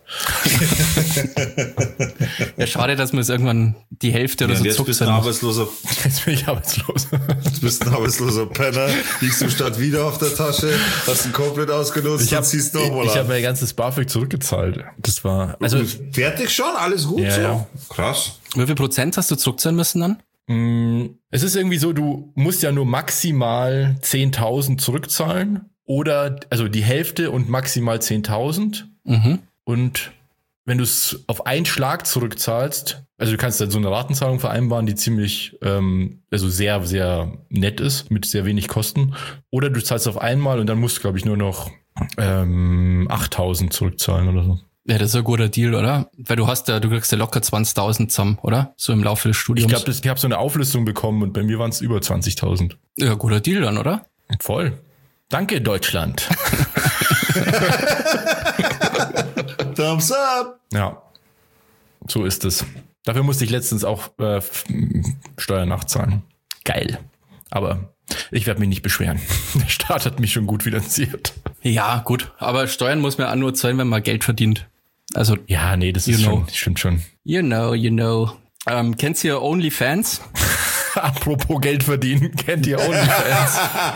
Ja, schade, dass man es irgendwann die Hälfte oder so jetzt bist du arbeitsloser. Jetzt bin ich arbeitslos. Jetzt bist du ein arbeitsloser Penner, liegst im Stadt wieder auf der Tasche, hast ihn komplett ausgenutzt und ziehst nochmal an. Ich habe mein ganzes BAföG zurückgezahlt. Das war... Also fertig schon? Alles gut ja, so? Ja. Krass. Wie viel Prozent hast du zurückzahlen müssen dann? Es ist irgendwie so, du musst ja nur maximal 10.000 zurückzahlen oder also die Hälfte und maximal 10.000. Mhm. Und wenn du es auf einen Schlag zurückzahlst, also du kannst dann so eine Ratenzahlung vereinbaren, die ziemlich, also sehr, sehr nett ist, mit sehr wenig Kosten. Oder du zahlst auf einmal und dann musst du, glaube ich, nur noch 8.000 zurückzahlen oder so. Ja, das ist ein guter Deal, oder? Weil du kriegst ja locker 20.000 zusammen, oder? So im Laufe des Studiums. Ich glaube, ich habe so eine Auflistung bekommen und bei mir waren es über 20.000. Ja, guter Deal dann, oder? Voll. Danke, Deutschland. Thumbs up. Ja, so ist es. Dafür musste ich letztens auch Steuern nachzahlen. Geil. Aber ich werde mich nicht beschweren. Der Staat hat mich schon gut finanziert. Ja, gut. Aber Steuern muss man auch nur zahlen, wenn man Geld verdient. Also ja, nee, das ist schon, stimmt schon. You know. Kennst du OnlyFans? Apropos Geld verdienen, kennt ihr OnlyFans?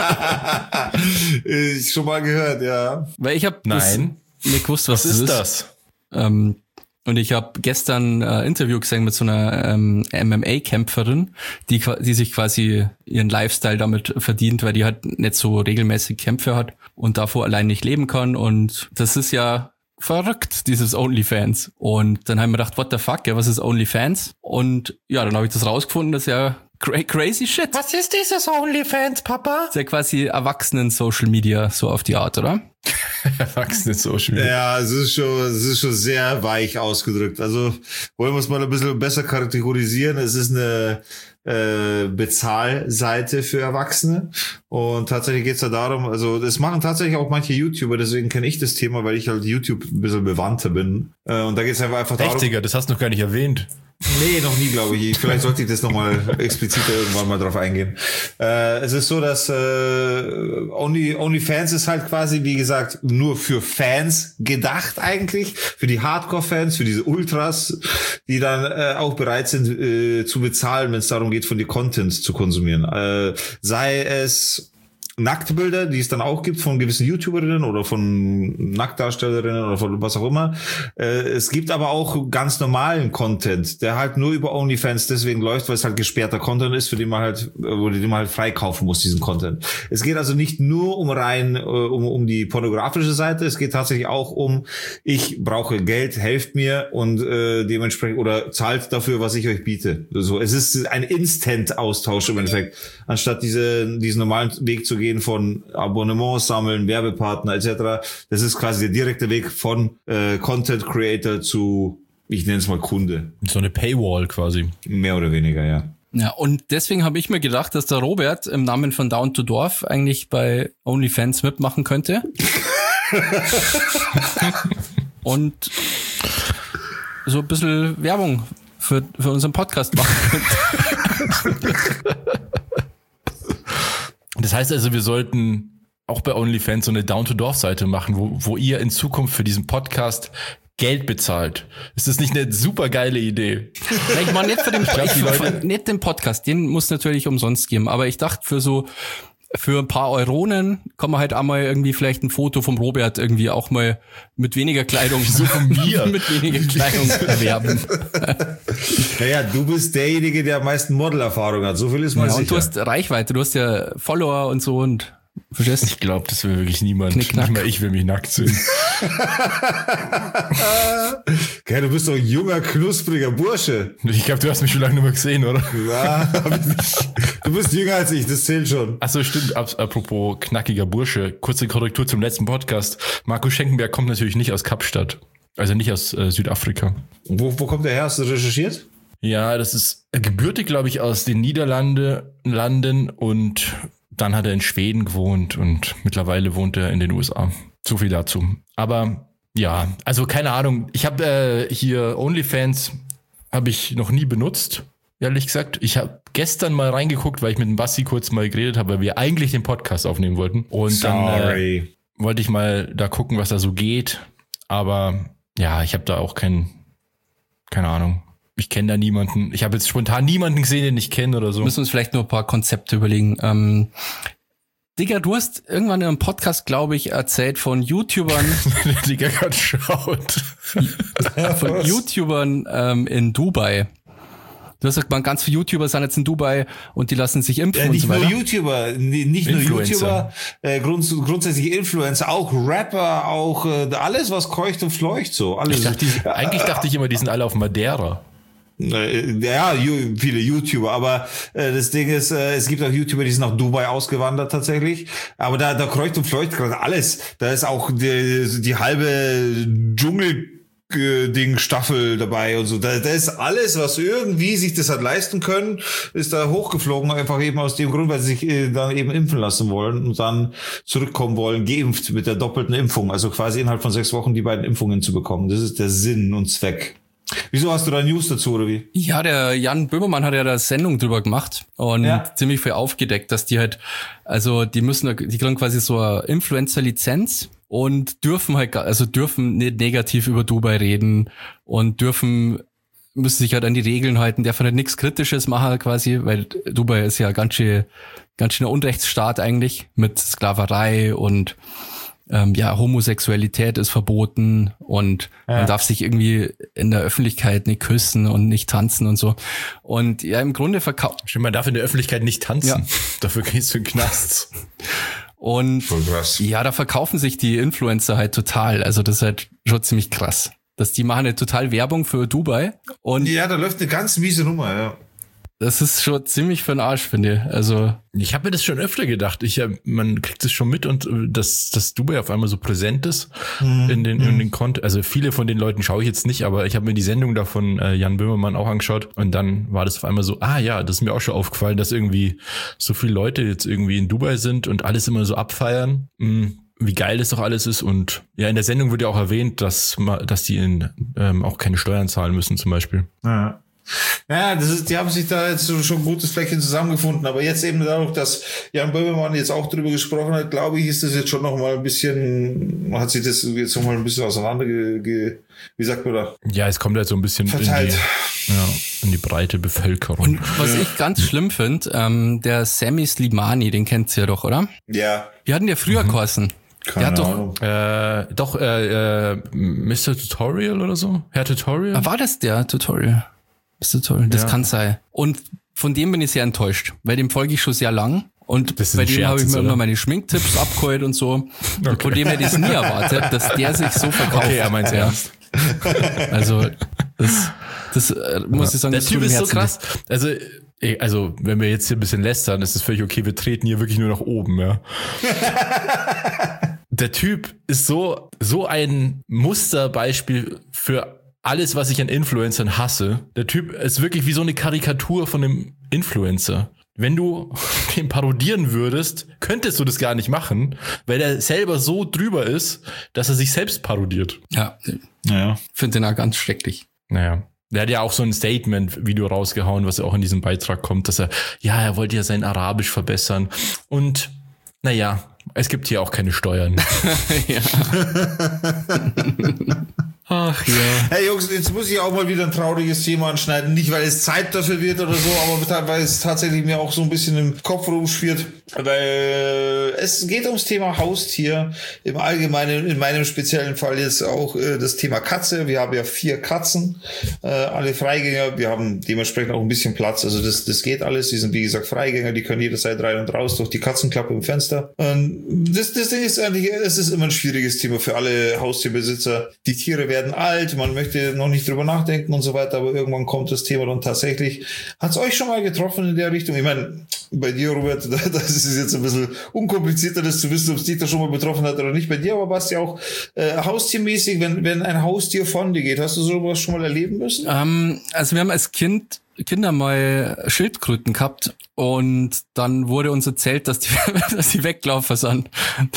Ich schon mal gehört, ja. Weil ich habe nicht gewusst, was ist das? Und ich habe gestern ein Interview gesehen mit so einer MMA-Kämpferin, die sich quasi ihren Lifestyle damit verdient, weil die halt nicht so regelmäßig Kämpfe hat und davor allein nicht leben kann. Und das ist ja verrückt, dieses OnlyFans. Und dann haben wir gedacht, what the fuck, ja, was ist OnlyFans? Und ja, dann habe ich das rausgefunden, das ist ja crazy shit. Was ist dieses OnlyFans, Papa? Das ist ja quasi Erwachsenen-Social Media, so auf die Art, oder? Erwachsenen-Social Media. Ja, es ist schon sehr weich ausgedrückt. Also wollen wir es mal ein bisschen besser kategorisieren. Es ist eine Bezahlseite für Erwachsene und tatsächlich geht's da darum, also das machen tatsächlich auch manche YouTuber, deswegen kenne ich das Thema, weil ich halt YouTube ein bisschen bewandter bin und da geht's einfach darum... Echt, Digga, das hast du noch gar nicht erwähnt. Nee, noch nie, glaube ich. Vielleicht sollte ich das nochmal expliziter irgendwann mal drauf eingehen. Es ist so, dass OnlyFans ist halt quasi, wie gesagt, nur für Fans gedacht eigentlich. Für die Hardcore-Fans, für diese Ultras, die dann auch bereit sind zu bezahlen, wenn es darum geht, von dir Content zu konsumieren. Sei es Nacktbilder, die es dann auch gibt von gewissen YouTuberinnen oder von Nacktdarstellerinnen oder von was auch immer. Es gibt aber auch ganz normalen Content, der halt nur über OnlyFans deswegen läuft, weil es halt gesperrter Content ist, den man halt freikaufen muss, diesen Content. Es geht also nicht nur um die pornografische Seite, es geht tatsächlich auch um, ich brauche Geld, helft mir und dementsprechend oder zahlt dafür, was ich euch biete. So, es ist ein Instant-Austausch im Endeffekt, anstatt diesen normalen Weg zu gehen von Abonnements sammeln, Werbepartner etc. Das ist quasi der direkte Weg von Content Creator zu, ich nenne es mal Kunde. So eine Paywall quasi. Mehr oder weniger, ja. Ja, und deswegen habe ich mir gedacht, dass der Robert im Namen von Down to Dorf eigentlich bei OnlyFans mitmachen könnte. Und so ein bisschen Werbung für unseren Podcast machen könnte. Das heißt also, wir sollten auch bei OnlyFans so eine Down-to-Dorf-Seite machen, wo ihr in Zukunft für diesen Podcast Geld bezahlt. Ist das nicht eine super geile Idee? Ich meine, nicht für nicht den Podcast, den muss natürlich umsonst geben, aber ich dachte für ein paar Euronen kann man halt einmal irgendwie vielleicht ein Foto vom Robert irgendwie auch mal mit weniger Kleidung so von mir mit weniger Kleidung erwerben. Naja, du bist derjenige, der am meisten Modelerfahrung hat. So viel ist mal sicher. Und du hast Reichweite, du hast ja Follower und so und verstehst? Ich glaube, das will wirklich niemand. Knickknack. Nicht mal ich will mich nackt sehen. Okay, du bist doch ein junger, knuspriger Bursche. Ich glaube, du hast mich schon lange nicht mehr gesehen, oder? Ja, hab ich nicht. Du bist jünger als ich, das zählt schon. Achso, stimmt. Apropos knackiger Bursche. Kurze Korrektur zum letzten Podcast. Markus Schenkenberg kommt natürlich nicht aus Kapstadt. Also nicht aus Südafrika. Wo kommt der her? Hast du recherchiert? Ja, das ist gebürtig, glaube ich, aus den Niederlanden und dann hat er in Schweden gewohnt und mittlerweile wohnt er in den USA. So viel dazu. Aber ja, also keine Ahnung. Ich habe hier OnlyFans habe ich noch nie benutzt, ehrlich gesagt. Ich habe gestern mal reingeguckt, weil ich mit dem Basti kurz mal geredet habe, weil wir eigentlich den Podcast aufnehmen wollten. Und dann wollte ich mal da gucken, was da so geht. Aber ja, ich habe da auch keine Ahnung. Ich kenne da niemanden. Ich habe jetzt spontan niemanden gesehen, den ich kenne oder so. Müssen wir uns vielleicht nur ein paar Konzepte überlegen. Digga, du hast irgendwann in einem Podcast, glaube ich, erzählt von YouTubern. Digga, gerade schaut. Von YouTubern in Dubai. Du hast gesagt, ganz viele YouTuber sind jetzt in Dubai und die lassen sich impfen und so weiter. Nicht nur YouTuber, grundsätzlich Influencer, auch Rapper, auch alles, was keucht und fleucht so. Alles. Eigentlich dachte ich immer, die sind alle auf Madeira. Ja, viele YouTuber, aber das Ding ist, es gibt auch YouTuber, die sind nach Dubai ausgewandert tatsächlich, aber da kreucht und fleucht gerade alles. Da ist auch die halbe Staffel dabei und so. Da ist alles, was irgendwie sich das hat leisten können, ist da hochgeflogen, einfach eben aus dem Grund, weil sie sich dann eben impfen lassen wollen und dann zurückkommen wollen, geimpft mit der doppelten Impfung, also quasi innerhalb von 6 Wochen die beiden Impfungen zu bekommen. Das ist der Sinn und Zweck. Wieso hast du da News dazu, oder wie? Ja, der Jan Böhmermann hat ja da Sendung drüber gemacht und ziemlich viel aufgedeckt, dass die halt, also die kriegen quasi so eine Influencer-Lizenz und dürfen nicht negativ über Dubai reden und müssen sich halt an die Regeln halten, dürfen halt nichts Kritisches machen quasi, weil Dubai ist ja ganz schöner Unrechtsstaat eigentlich mit Sklaverei und Homosexualität ist verboten und man darf sich irgendwie in der Öffentlichkeit nicht küssen und nicht tanzen und so. Und ja, im Grunde Stimmt, man darf in der Öffentlichkeit nicht tanzen. Ja. Dafür gehst du in den Knast. Und ja, da verkaufen sich die Influencer halt total. Also das ist halt schon ziemlich krass. Dass die machen halt total Werbung für Dubai. Und ja, da läuft eine ganz miese Nummer, ja. Das ist schon ziemlich für den Arsch, finde ich. Also ich habe mir das schon öfter gedacht. Man kriegt es schon mit und dass Dubai auf einmal so präsent ist in den Content. Also viele von den Leuten schaue ich jetzt nicht, aber ich habe mir die Sendung da von Jan Böhmermann auch angeschaut und dann war das auf einmal so, das ist mir auch schon aufgefallen, dass irgendwie so viele Leute jetzt irgendwie in Dubai sind und alles immer so abfeiern. Wie geil das doch alles ist und ja, in der Sendung wird ja auch erwähnt, dass die auch keine Steuern zahlen müssen zum Beispiel. Ja. Ja, die haben sich da jetzt schon ein gutes Fleckchen zusammengefunden, aber jetzt eben dadurch, dass Jan Böhmermann jetzt auch drüber gesprochen hat, glaube ich, ist das jetzt schon noch mal ein bisschen, hat sich das jetzt noch mal ein bisschen auseinander wie sagt man da? Ja, es kommt halt so ein bisschen verteilt. In die breite Bevölkerung. Und was ich ganz schlimm finde, der Sammy Slimani, den kennt ihr ja doch, oder? Ja. Wir hatten ja früher Kosten. Keine Ahnung. Mr. Tutorial oder so? Herr Tutorial? War das der Tutorial? Das kann sein. Und von dem bin ich sehr enttäuscht, weil dem folge ich schon sehr lang und bei dem habe ich mir immer meine Schminktipps abgeholt und so. Okay. Und von dem hätte ich es nie erwartet, dass der sich so verkauft. Okay, er meint's ernst. Also, das muss ich sagen, der Typ ist so krass. Also, wenn wir jetzt hier ein bisschen lästern, ist es völlig okay, wir treten hier wirklich nur nach oben, ja. Der Typ ist so ein Musterbeispiel für alles, was ich an Influencern hasse. Der Typ ist wirklich wie so eine Karikatur von einem Influencer. Wenn du den parodieren würdest, könntest du das gar nicht machen, weil er selber so drüber ist, dass er sich selbst parodiert. Ja. Finde den auch ganz schrecklich. Naja. Der hat ja auch so ein Statement-Video rausgehauen, was ja auch in diesem Beitrag kommt, dass er wollte ja sein Arabisch verbessern. Und naja, Es gibt hier auch keine Steuern. Ja. Ach ja. Hey Jungs, jetzt muss ich auch mal wieder ein trauriges Thema anschneiden. Nicht, weil es Zeit dafür wird oder so, aber weil es tatsächlich mir auch so ein bisschen im Kopf rumschwirrt. Weil es geht ums Thema Haustier. Im Allgemeinen, in meinem speziellen Fall jetzt auch das Thema Katze. Wir haben ja 4 Katzen, alle Freigänger. Wir haben dementsprechend auch ein bisschen Platz. Also das geht alles. Die sind, wie gesagt, Freigänger. Die können jederzeit rein und raus durch die Katzenklappe im Fenster. Das Ding ist eigentlich, es ist immer ein schwieriges Thema für alle Haustierbesitzer. Die Tiere werden alt, man möchte noch nicht drüber nachdenken und so weiter, aber irgendwann kommt das Thema dann tatsächlich. Hat es euch schon mal getroffen in der Richtung? Ich meine, bei dir, Robert, das ist jetzt ein bisschen unkomplizierter, das zu wissen, ob es dich da schon mal betroffen hat oder nicht. Bei dir aber war es ja auch haustiermäßig, wenn ein Haustier von dir geht. Hast du sowas schon mal erleben müssen? Also wir haben als Kinder mal Schildkröten gehabt und dann wurde uns erzählt, dass die Weglaufer sind.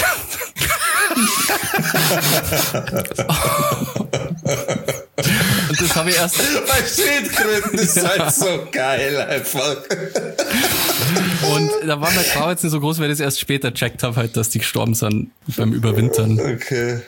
Und das habe ich erst... Bei Schildkröten ist halt so geil einfach. Und da war mein Trauer jetzt nicht so groß, weil ich das erst später checkt habe, halt, dass die gestorben sind beim Überwintern. Okay.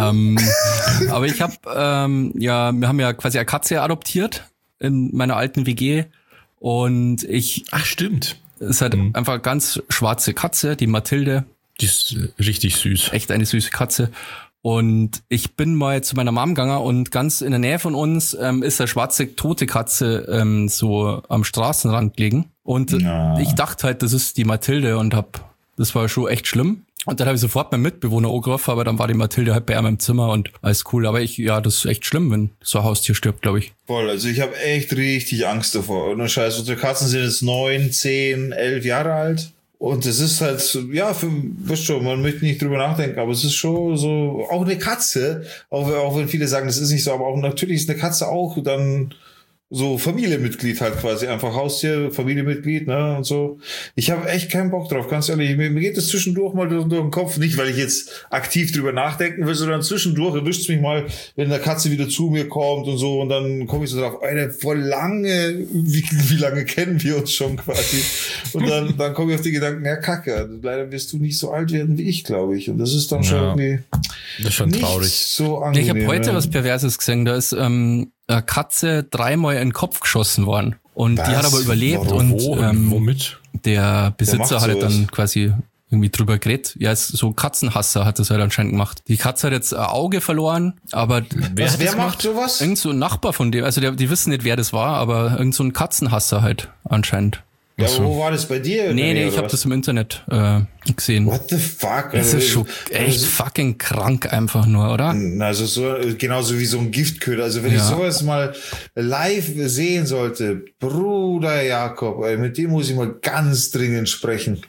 Aber ich habe, wir haben ja quasi eine Katze adoptiert in meiner alten WG und Ach, stimmt. ist halt einfach eine ganz schwarze Katze, die Mathilde. Die ist richtig süß. Echt eine süße Katze. Und ich bin mal zu meiner Mom gegangen und ganz in der Nähe von uns ist eine schwarze tote Katze so am Straßenrand gelegen. Und ich dachte halt, das ist die Mathilde und das war schon echt schlimm. Und dann habe ich sofort meinen Mitbewohner angerufen, aber dann war die Mathilde halt bei ihm im Zimmer und alles cool. Aber das ist echt schlimm, wenn so ein Haustier stirbt, glaube ich. Voll, also ich habe echt richtig Angst davor. Und Scheiß, unsere Katzen sind jetzt 9, 10, 11 Jahre alt. Und es ist halt, weißt schon, man möchte nicht drüber nachdenken, aber es ist schon so, auch eine Katze, auch wenn viele sagen, das ist nicht so, aber auch natürlich ist eine Katze auch dann so Familienmitglied halt quasi, einfach Haustier, Familienmitglied, ne, und so. Ich habe echt keinen Bock drauf, ganz ehrlich. Mir geht das zwischendurch mal durch den Kopf, nicht weil ich jetzt aktiv drüber nachdenken will, sondern zwischendurch erwischt es mich mal, wenn der Katze wieder zu mir kommt und so, und dann komme ich so drauf, Alter, voll lange, wie lange kennen wir uns schon quasi? Und dann komme ich auf die Gedanken, ja, Kacke, leider wirst du nicht so alt werden wie ich, glaube ich. Und das ist dann schon irgendwie das ist schon nicht traurig. so angenehm. Ich habe heute was Perverses gesehen, da ist eine Katze 3-mal in den Kopf geschossen worden. Und die hat aber überlebt. Warum? Und womit? Der Besitzer hat sowas. dann quasi irgendwie drüber geredet. Ja, ist so Katzenhasser hat das halt anscheinend gemacht. Die Katze hat jetzt ein Auge verloren, aber Wer macht sowas? irgend so ein Nachbar von dem, also die wissen nicht, wer das war, aber irgend so ein Katzenhasser halt anscheinend. Ja, aber wo war das bei dir? Nee, ich habe das im Internet gesehen. What the fuck? Das ist schon echt fucking krank einfach nur, oder? Also so, genauso wie so ein Giftköder. Also wenn ich sowas mal live sehen sollte, Bruder Jakob, ey, mit dem muss ich mal ganz dringend sprechen.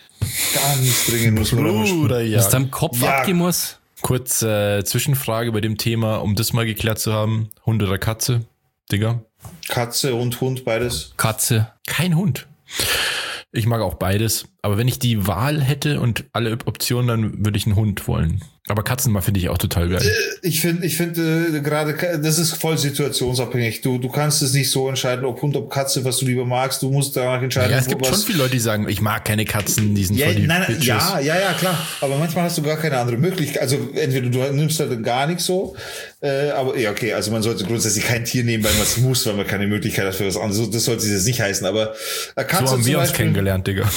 Ganz dringend muss man da mal sprechen. Bruder, ja. Was deinem Kopf abgehen muss. Kurz Zwischenfrage bei dem Thema, um das mal geklärt zu haben. Hund oder Katze? Digga? Katze und Hund, beides. Katze. Kein Hund. Ich mag auch beides. Aber wenn ich die Wahl hätte und alle Optionen, dann würde ich einen Hund wollen. Aber Katzen mal finde ich auch total geil. Ich finde gerade, das ist voll situationsabhängig. Du kannst es nicht so entscheiden, ob Hund, ob Katze, was du lieber magst. Du musst danach entscheiden. Ja, es gibt schon viele Leute, die sagen, ich mag keine Katzen, die sind voll die Bitches. Ja, klar. Aber manchmal hast du gar keine andere Möglichkeit. Also entweder du nimmst halt gar nichts so, aber ja, okay, also man sollte grundsätzlich kein Tier nehmen, weil man es muss, weil man keine Möglichkeit hat für was anderes. Das sollte jetzt nicht heißen, aber Katze so haben wir uns Beispiel, kennengelernt, Digga.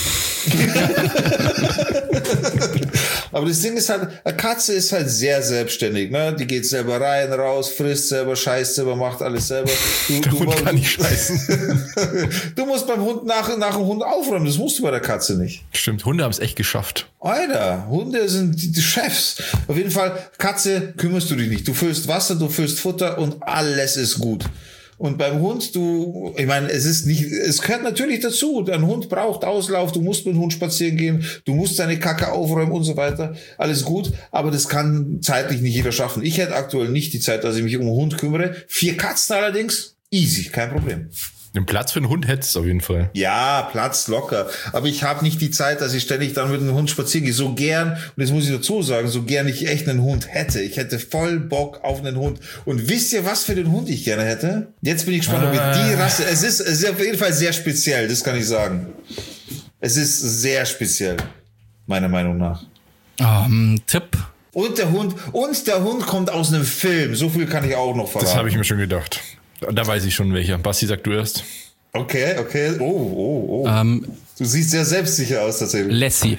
Aber das Ding ist halt, eine Katze ist halt sehr selbstständig, ne? Die geht selber rein, raus, frisst selber, scheißt selber, macht alles selber. Der Hund kann nicht scheißen. Du musst beim Hund nach dem Hund aufräumen, das musst du bei der Katze nicht. Stimmt, Hunde haben es echt geschafft. Alter, Hunde sind die Chefs. Auf jeden Fall, Katze kümmerst du dich nicht. Du füllst Wasser, du füllst Futter und alles ist gut. Und beim Hund, ich meine, es gehört natürlich dazu. Ein Hund braucht Auslauf, du musst mit dem Hund spazieren gehen, du musst seine Kacke aufräumen und so weiter. Alles gut, aber das kann zeitlich nicht jeder schaffen. Ich hätte aktuell nicht die Zeit, dass ich mich um einen Hund kümmere. 4 Katzen allerdings, easy, kein Problem. Den Platz für einen Hund hättest du auf jeden Fall. Ja, Platz locker. Aber ich habe nicht die Zeit, dass ich ständig dann mit einem Hund spazieren gehe. So gern, und das muss ich dazu sagen, so gern ich echt einen Hund hätte. Ich hätte voll Bock auf einen Hund. Und wisst ihr, was für den Hund ich gerne hätte? Jetzt bin ich gespannt, ob ich die Rasse... Es ist auf jeden Fall sehr speziell, das kann ich sagen. Es ist sehr speziell, meiner Meinung nach. Tipp. Und der Hund kommt aus einem Film. So viel kann ich auch noch verraten. Das habe ich mir schon gedacht. Da weiß ich schon welcher. Basti, sag du erst. Okay. Oh. Du siehst sehr selbstsicher aus tatsächlich. Lassie.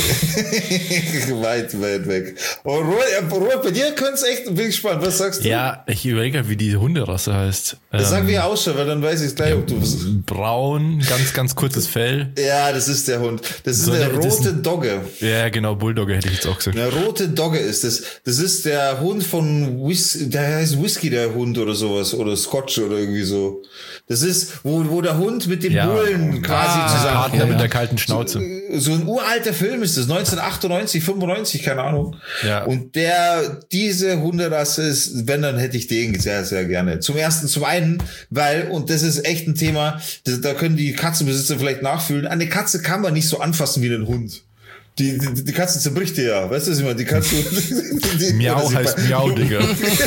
weit weg. Oh, Robert, bei dir könnte es echt, bin ich gespannt. Was sagst du? Ja, ich überlege, wie die Hunderasse heißt. Sag, wie er ausschaut, weil dann weiß ich es gleich, ob du... Braun, ganz kurzes Fell. Ja, das ist der Hund. Das ist der rote Dogge. Ja, genau, Bulldogge hätte ich jetzt auch gesagt. Der rote Dogge ist das. Das ist der Hund von der heißt Whisky, der Hund oder sowas. Oder Scotch oder irgendwie so. Das ist, wo der Hund mit dem Bullen quasi zusammen... Partner mit der kalten Schnauze. So ein uralter Film ist das, 1998, 95, keine Ahnung. Ja. Und diese Hunderasse ist, wenn, dann hätte ich den sehr, sehr gerne. Zum einen, weil, und das ist echt ein Thema, da können die Katzenbesitzer vielleicht nachfühlen, eine Katze kann man nicht so anfassen wie einen Hund. Die Katze zerbricht dir ja. Weißt du, was ich meine? Die Katze... Miau heißt Miau, Digga.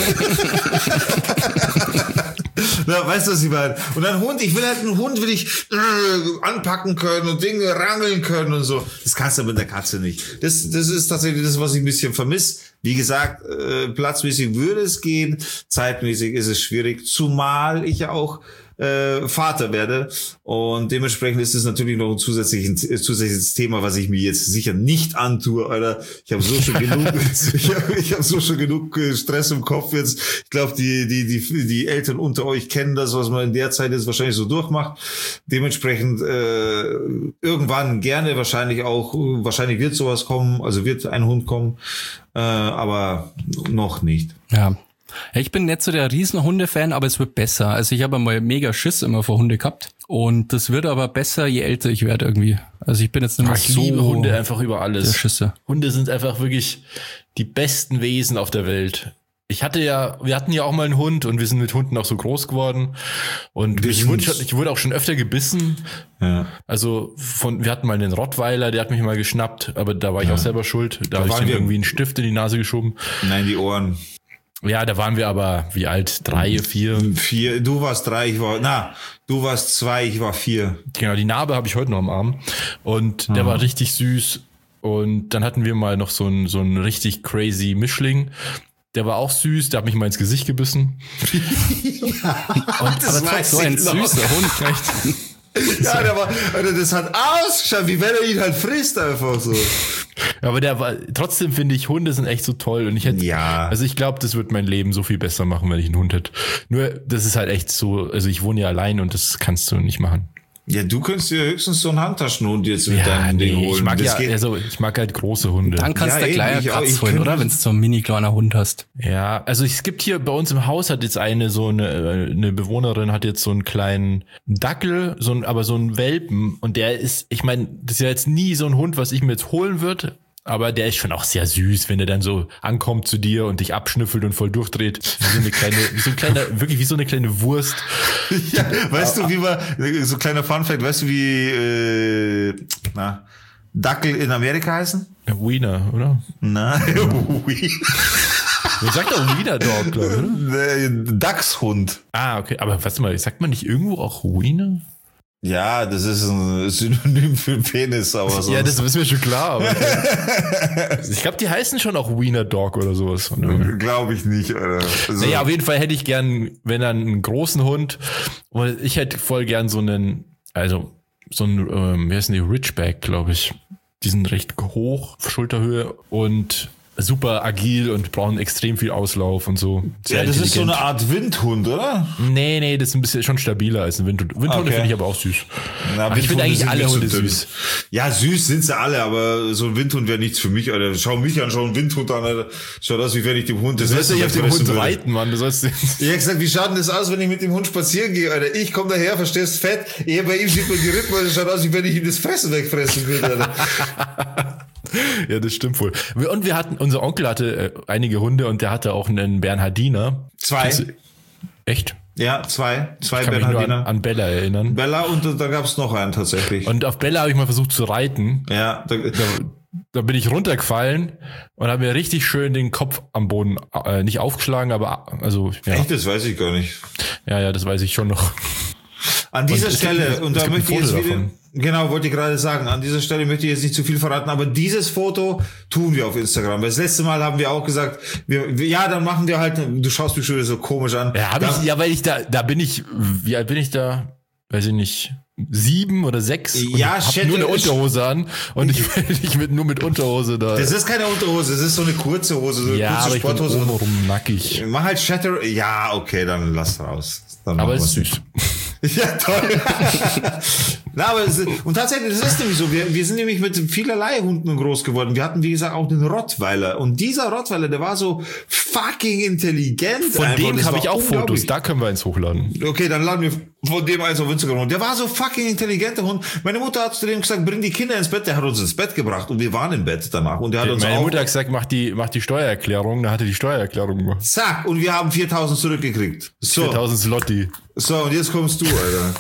Na, weißt du, was ich meine? Und einen Hund, will ich anpacken können und Dinge rangeln können und so. Das kannst du mit der Katze nicht. Das ist tatsächlich das, was ich ein bisschen vermisse. Wie gesagt, platzmäßig würde es gehen, zeitmäßig ist es schwierig, zumal ich ja auch Vater werde und dementsprechend ist es natürlich noch ein zusätzliches Thema, was ich mir jetzt sicher nicht antue, Alter. Ich habe so schon genug, ich habe so schon genug Stress im Kopf jetzt. Ich glaube, die Eltern unter euch kennen das, was man in der Zeit jetzt wahrscheinlich so durchmacht. Dementsprechend irgendwann gerne wahrscheinlich wird sowas kommen, also wird ein Hund kommen, aber noch nicht. Ja. Ich bin nicht so der Riesenhunde-Fan, aber es wird besser. Also ich habe einmal mega Schiss immer vor Hunde gehabt und das wird aber besser, je älter ich werde irgendwie. Also ich bin jetzt nicht mehr so... Ich liebe Hunde einfach über alles. Schisse. Hunde sind einfach wirklich die besten Wesen auf der Welt. Wir hatten ja auch mal einen Hund und wir sind mit Hunden auch so groß geworden und ich wurde auch schon öfter gebissen. Ja. Also wir hatten mal einen Rottweiler, der hat mich mal geschnappt, aber da war ich auch selber schuld. Da habe ich ihm irgendwie einen Stift in die Nase geschoben. Nein, die Ohren. Ja, da waren wir aber, wie alt? 3, 4? 4, du warst 3, du warst 2, ich war 4. Genau, die Narbe habe ich heute noch am Arm. Und der war richtig süß. Und dann hatten wir mal noch so einen richtig crazy Mischling. Der war auch süß, der hat mich mal ins Gesicht gebissen. Aber das so ein süßer Hund, echt. Ja, das hat ausgeschaut, wie wenn er ihn halt frisst einfach so. Aber trotzdem finde ich, Hunde sind echt so toll und also ich glaube, das wird mein Leben so viel besser machen, wenn ich einen Hund hätte. Nur, das ist halt echt so, also ich wohne ja allein und das kannst du nicht machen. Ja, du könntest dir höchstens so einen Handtaschenhund jetzt mit deinem Ding holen. Ich mag halt große Hunde. Dann kannst du gleich Katz holen, oder? Wenn du so einen mini-kleiner Hund hast. Ja, also es gibt hier bei uns im Haus hat jetzt eine Bewohnerin hat jetzt so einen kleinen Dackel, aber so einen Welpen und der ist, ich meine, das ist ja jetzt nie so ein Hund, was ich mir jetzt holen würde. Aber der ist schon auch sehr süß, wenn er dann so ankommt zu dir und dich abschnüffelt und voll durchdreht. Wie so eine kleine Wurst. Ja, weißt du, so kleiner Funfact, weißt du, wie Dackel in Amerika heißen? Ja, Wiener, oder? Nein, Wiener. Man sagt doch Wiener Dog, glaube ich, oder? Dachshund. Ah, okay. Aber warte mal, sagt man nicht irgendwo auch Wiener? Ja, das ist ein Synonym für Penis, aber so. Ja, das ist mir schon klar. Aber ich glaube, die heißen schon auch Wiener Dog oder sowas. Glaube ich nicht, Alter. Also naja, auf jeden Fall hätte ich gern, wenn dann einen großen Hund, ich hätte voll gern so einen, wie heißen die, Ridgeback, glaube ich. Die sind recht hoch, Schulterhöhe und super agil und brauchen extrem viel Auslauf und so. Ja, das ist so eine Art Windhund, oder? Nee, das ist ein bisschen schon stabiler als ein Windhund. Windhunde finde ich aber auch süß. Na, ich finde eigentlich alle Hunde süß. Ja, süß sind sie alle, aber so ein Windhund wäre nichts für mich, Alter. Schau mich an, schau einen Windhund an, Alter. Schaut aus, wie wenn ich dem Hund das sollst du nicht auf dem Hund reiten, Mann. Ich hab gesagt, wie schaut denn das aus, wenn ich mit dem Hund spazieren gehe, Alter? Ich komme daher, verstehst, fett. Bei ihm sieht man geritten, Alter. Schaut aus, wie wenn ich ihm das Fressen wegfressen würde, Alter. Ja, das stimmt wohl. Und unser Onkel hatte einige Hunde und der hatte auch einen Bernhardiner. 2. Echt? Ja, 2 ich kann Bernhardiner. Mich nur an Bella erinnern. Bella und da gab's noch einen tatsächlich. Und auf Bella habe ich mal versucht zu reiten. Ja. Da bin ich runtergefallen und habe mir richtig schön den Kopf am Boden nicht aufgeschlagen, aber also ja. Echt, das weiß ich gar nicht. Ja, das weiß ich schon noch. An dieser Stelle, und da möchte ich jetzt wieder, davon. genau, wollte ich gerade sagen, an dieser Stelle möchte ich jetzt nicht zu viel verraten, aber dieses Foto tun wir auf Instagram. Weil das letzte Mal haben wir auch gesagt, dann machen wir halt, du schaust mich schon wieder so komisch an. Ja, weil ich da bin ich, wie alt bin ich da? Weiß ich nicht. 7 oder 6 und Ja, ich hab nur eine Unterhose an und ich will nicht nur mit Unterhose da. Das ist keine Unterhose, das ist so eine kurze Hose, so eine kurze aber Sporthose. ich bin obenrum nackig. Mach halt Shatter. Ja, okay, dann lass raus. Dann Aber machen ist wir's. süß. Ja, toll. Na, aber und tatsächlich, das ist nämlich so. Wir sind nämlich mit vielerlei Hunden groß geworden. Wir hatten, wie gesagt, auch einen Rottweiler. Und dieser Rottweiler, der war so fucking intelligent. Von einfach. dem Das habe war ich auch Fotos, unglaublich. da können wir eins hochladen. Okay, dann laden wir von dem eins auf Instagram. Und der war so fucking intelligenter Hund. Meine Mutter hat zu dem gesagt, bring die Kinder ins Bett. Der hat uns ins Bett gebracht und wir waren im Bett danach. Und der hat uns Meine auch, Mutter hat gesagt, mach die Steuererklärung, da hatte die Steuererklärung gemacht. zack, und wir haben 4.000 zurückgekriegt. So, 4000 Slotti. und jetzt kommst du, Alter.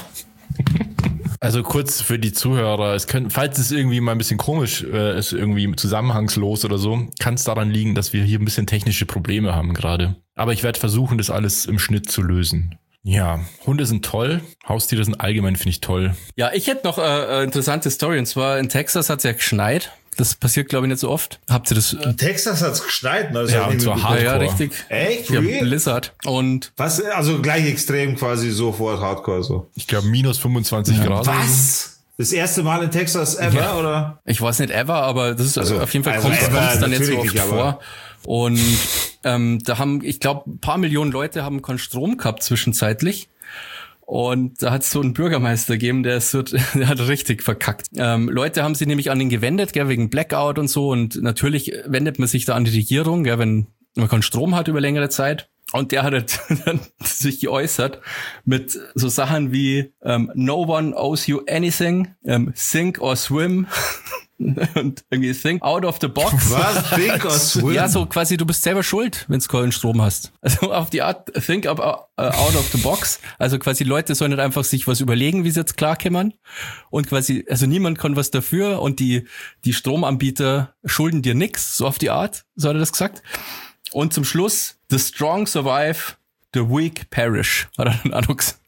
Also kurz für die Zuhörer, falls es irgendwie mal ein bisschen komisch ist, irgendwie zusammenhangslos oder so, kann es daran liegen, dass wir hier ein bisschen technische Probleme haben gerade. Aber ich werde versuchen, das alles im Schnitt zu lösen. Ja, Hunde sind toll, Haustiere sind allgemein, finde ich toll. Ja, ich hätte noch eine interessante Story. Und zwar in Texas hat es ja geschneit. Das passiert, glaube ich, nicht so oft. Habt ihr das? In Texas hat's geschneit, ne? Das Ja, hab ich und nicht zwar mitbekommen. Ja, Hardcore. richtig. Echt? Ja, Real? Blizzard. Und Was? Also gleich extrem quasi sofort Hardcore so. Ich glaube minus 25 Grad. Was? Das erste Mal in Texas ever, oder? ich weiß nicht ever, aber das ist auf jeden Fall also kommt ever, dann jetzt so natürlich oft nicht, aber- vor. Und da haben, ich glaube, ein paar Millionen Leute haben keinen Strom gehabt zwischenzeitlich. Und da hat es so einen Bürgermeister gegeben, der hat richtig verkackt. Leute haben sich nämlich an ihn gewendet, gell, wegen Blackout und so. Und natürlich wendet man sich da an die Regierung, gell, wenn man keinen Strom hat über längere Zeit. Und der hat halt dann sich geäußert mit so Sachen wie no one owes you anything, sink or swim und irgendwie think out of the box. Was? Think or swim? Ja, so quasi, du bist selber schuld, wenn du keinen Strom hast. Also auf die Art, think out of the box. Also quasi Leute sollen nicht einfach sich was überlegen, wie sie jetzt klarkommen. Und quasi, also niemand kann was dafür und die Stromanbieter schulden dir nix, so auf die Art, so hat er das gesagt. Und zum Schluss, the strong survive, the weak perish, hat er dann auch noch gesagt.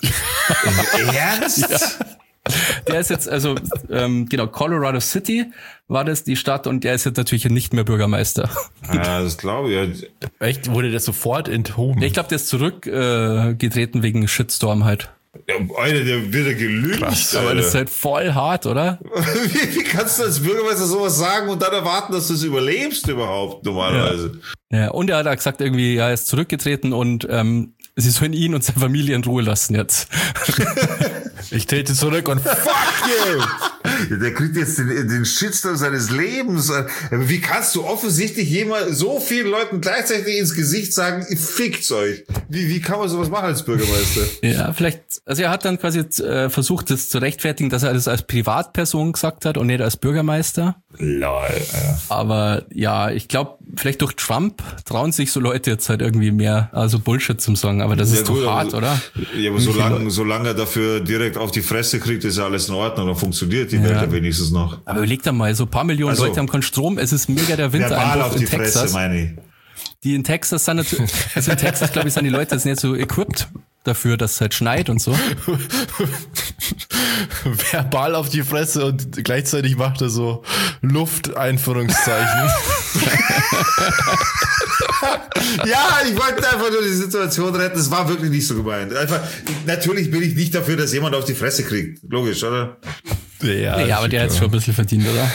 Ernst? Ja. Der ist jetzt, also genau, Colorado City war das, die Stadt, und der ist jetzt natürlich nicht mehr Bürgermeister. Ja, das glaube ich. Ja. Echt? Wurde das sofort enthoben? Ich glaube, der ist zurückgetreten wegen Shitstorm halt. Ja, Alter, der wird ja gelüncht. Krass, Aber Alter. das ist halt voll hart, oder? Wie kannst du als Bürgermeister sowas sagen und dann erwarten, dass du es überlebst überhaupt normalerweise? Ja, und er hat auch gesagt irgendwie, ja, er ist zurückgetreten und sie sollen ihn und seine Familie in Ruhe lassen jetzt. Ich trete zurück und fuck you! Ja, der kriegt jetzt den Shitstorm seines Lebens. Wie kannst du offensichtlich jemand so vielen Leuten gleichzeitig ins Gesicht sagen, fickt's euch? Wie kann man sowas machen als Bürgermeister? Ja, vielleicht, also er hat dann quasi versucht, das zu rechtfertigen, dass er das als Privatperson gesagt hat und nicht als Bürgermeister. Lol. Aber ja, ich glaube, vielleicht durch Trump trauen sich so Leute jetzt halt irgendwie mehr, also Bullshit zum sagen, aber das ist doch hart, oder? Ja, aber solange er dafür direkt auf die Fresse kriegt, ist ja alles in Ordnung, dann funktioniert die Welt ja wenigstens noch. Aber überleg doch mal, so ein paar Millionen Also, Leute haben keinen Strom, es ist mega der Verbal Wintereinbruch auf in die Fresse, Texas. meine ich. Die in Texas sind natürlich, also in Texas, glaube ich, sind die Leute jetzt nicht so equipped dafür, dass es halt schneit und so. Verbal auf die Fresse und gleichzeitig macht er so Lufteinführungszeichen. Ja, ich wollte einfach nur die Situation retten. Es war wirklich nicht so gemeint. Einfach, natürlich bin ich nicht dafür, dass jemand auf die Fresse kriegt. Logisch, oder? Ja, aber der hat es schon ein bisschen verdient, oder?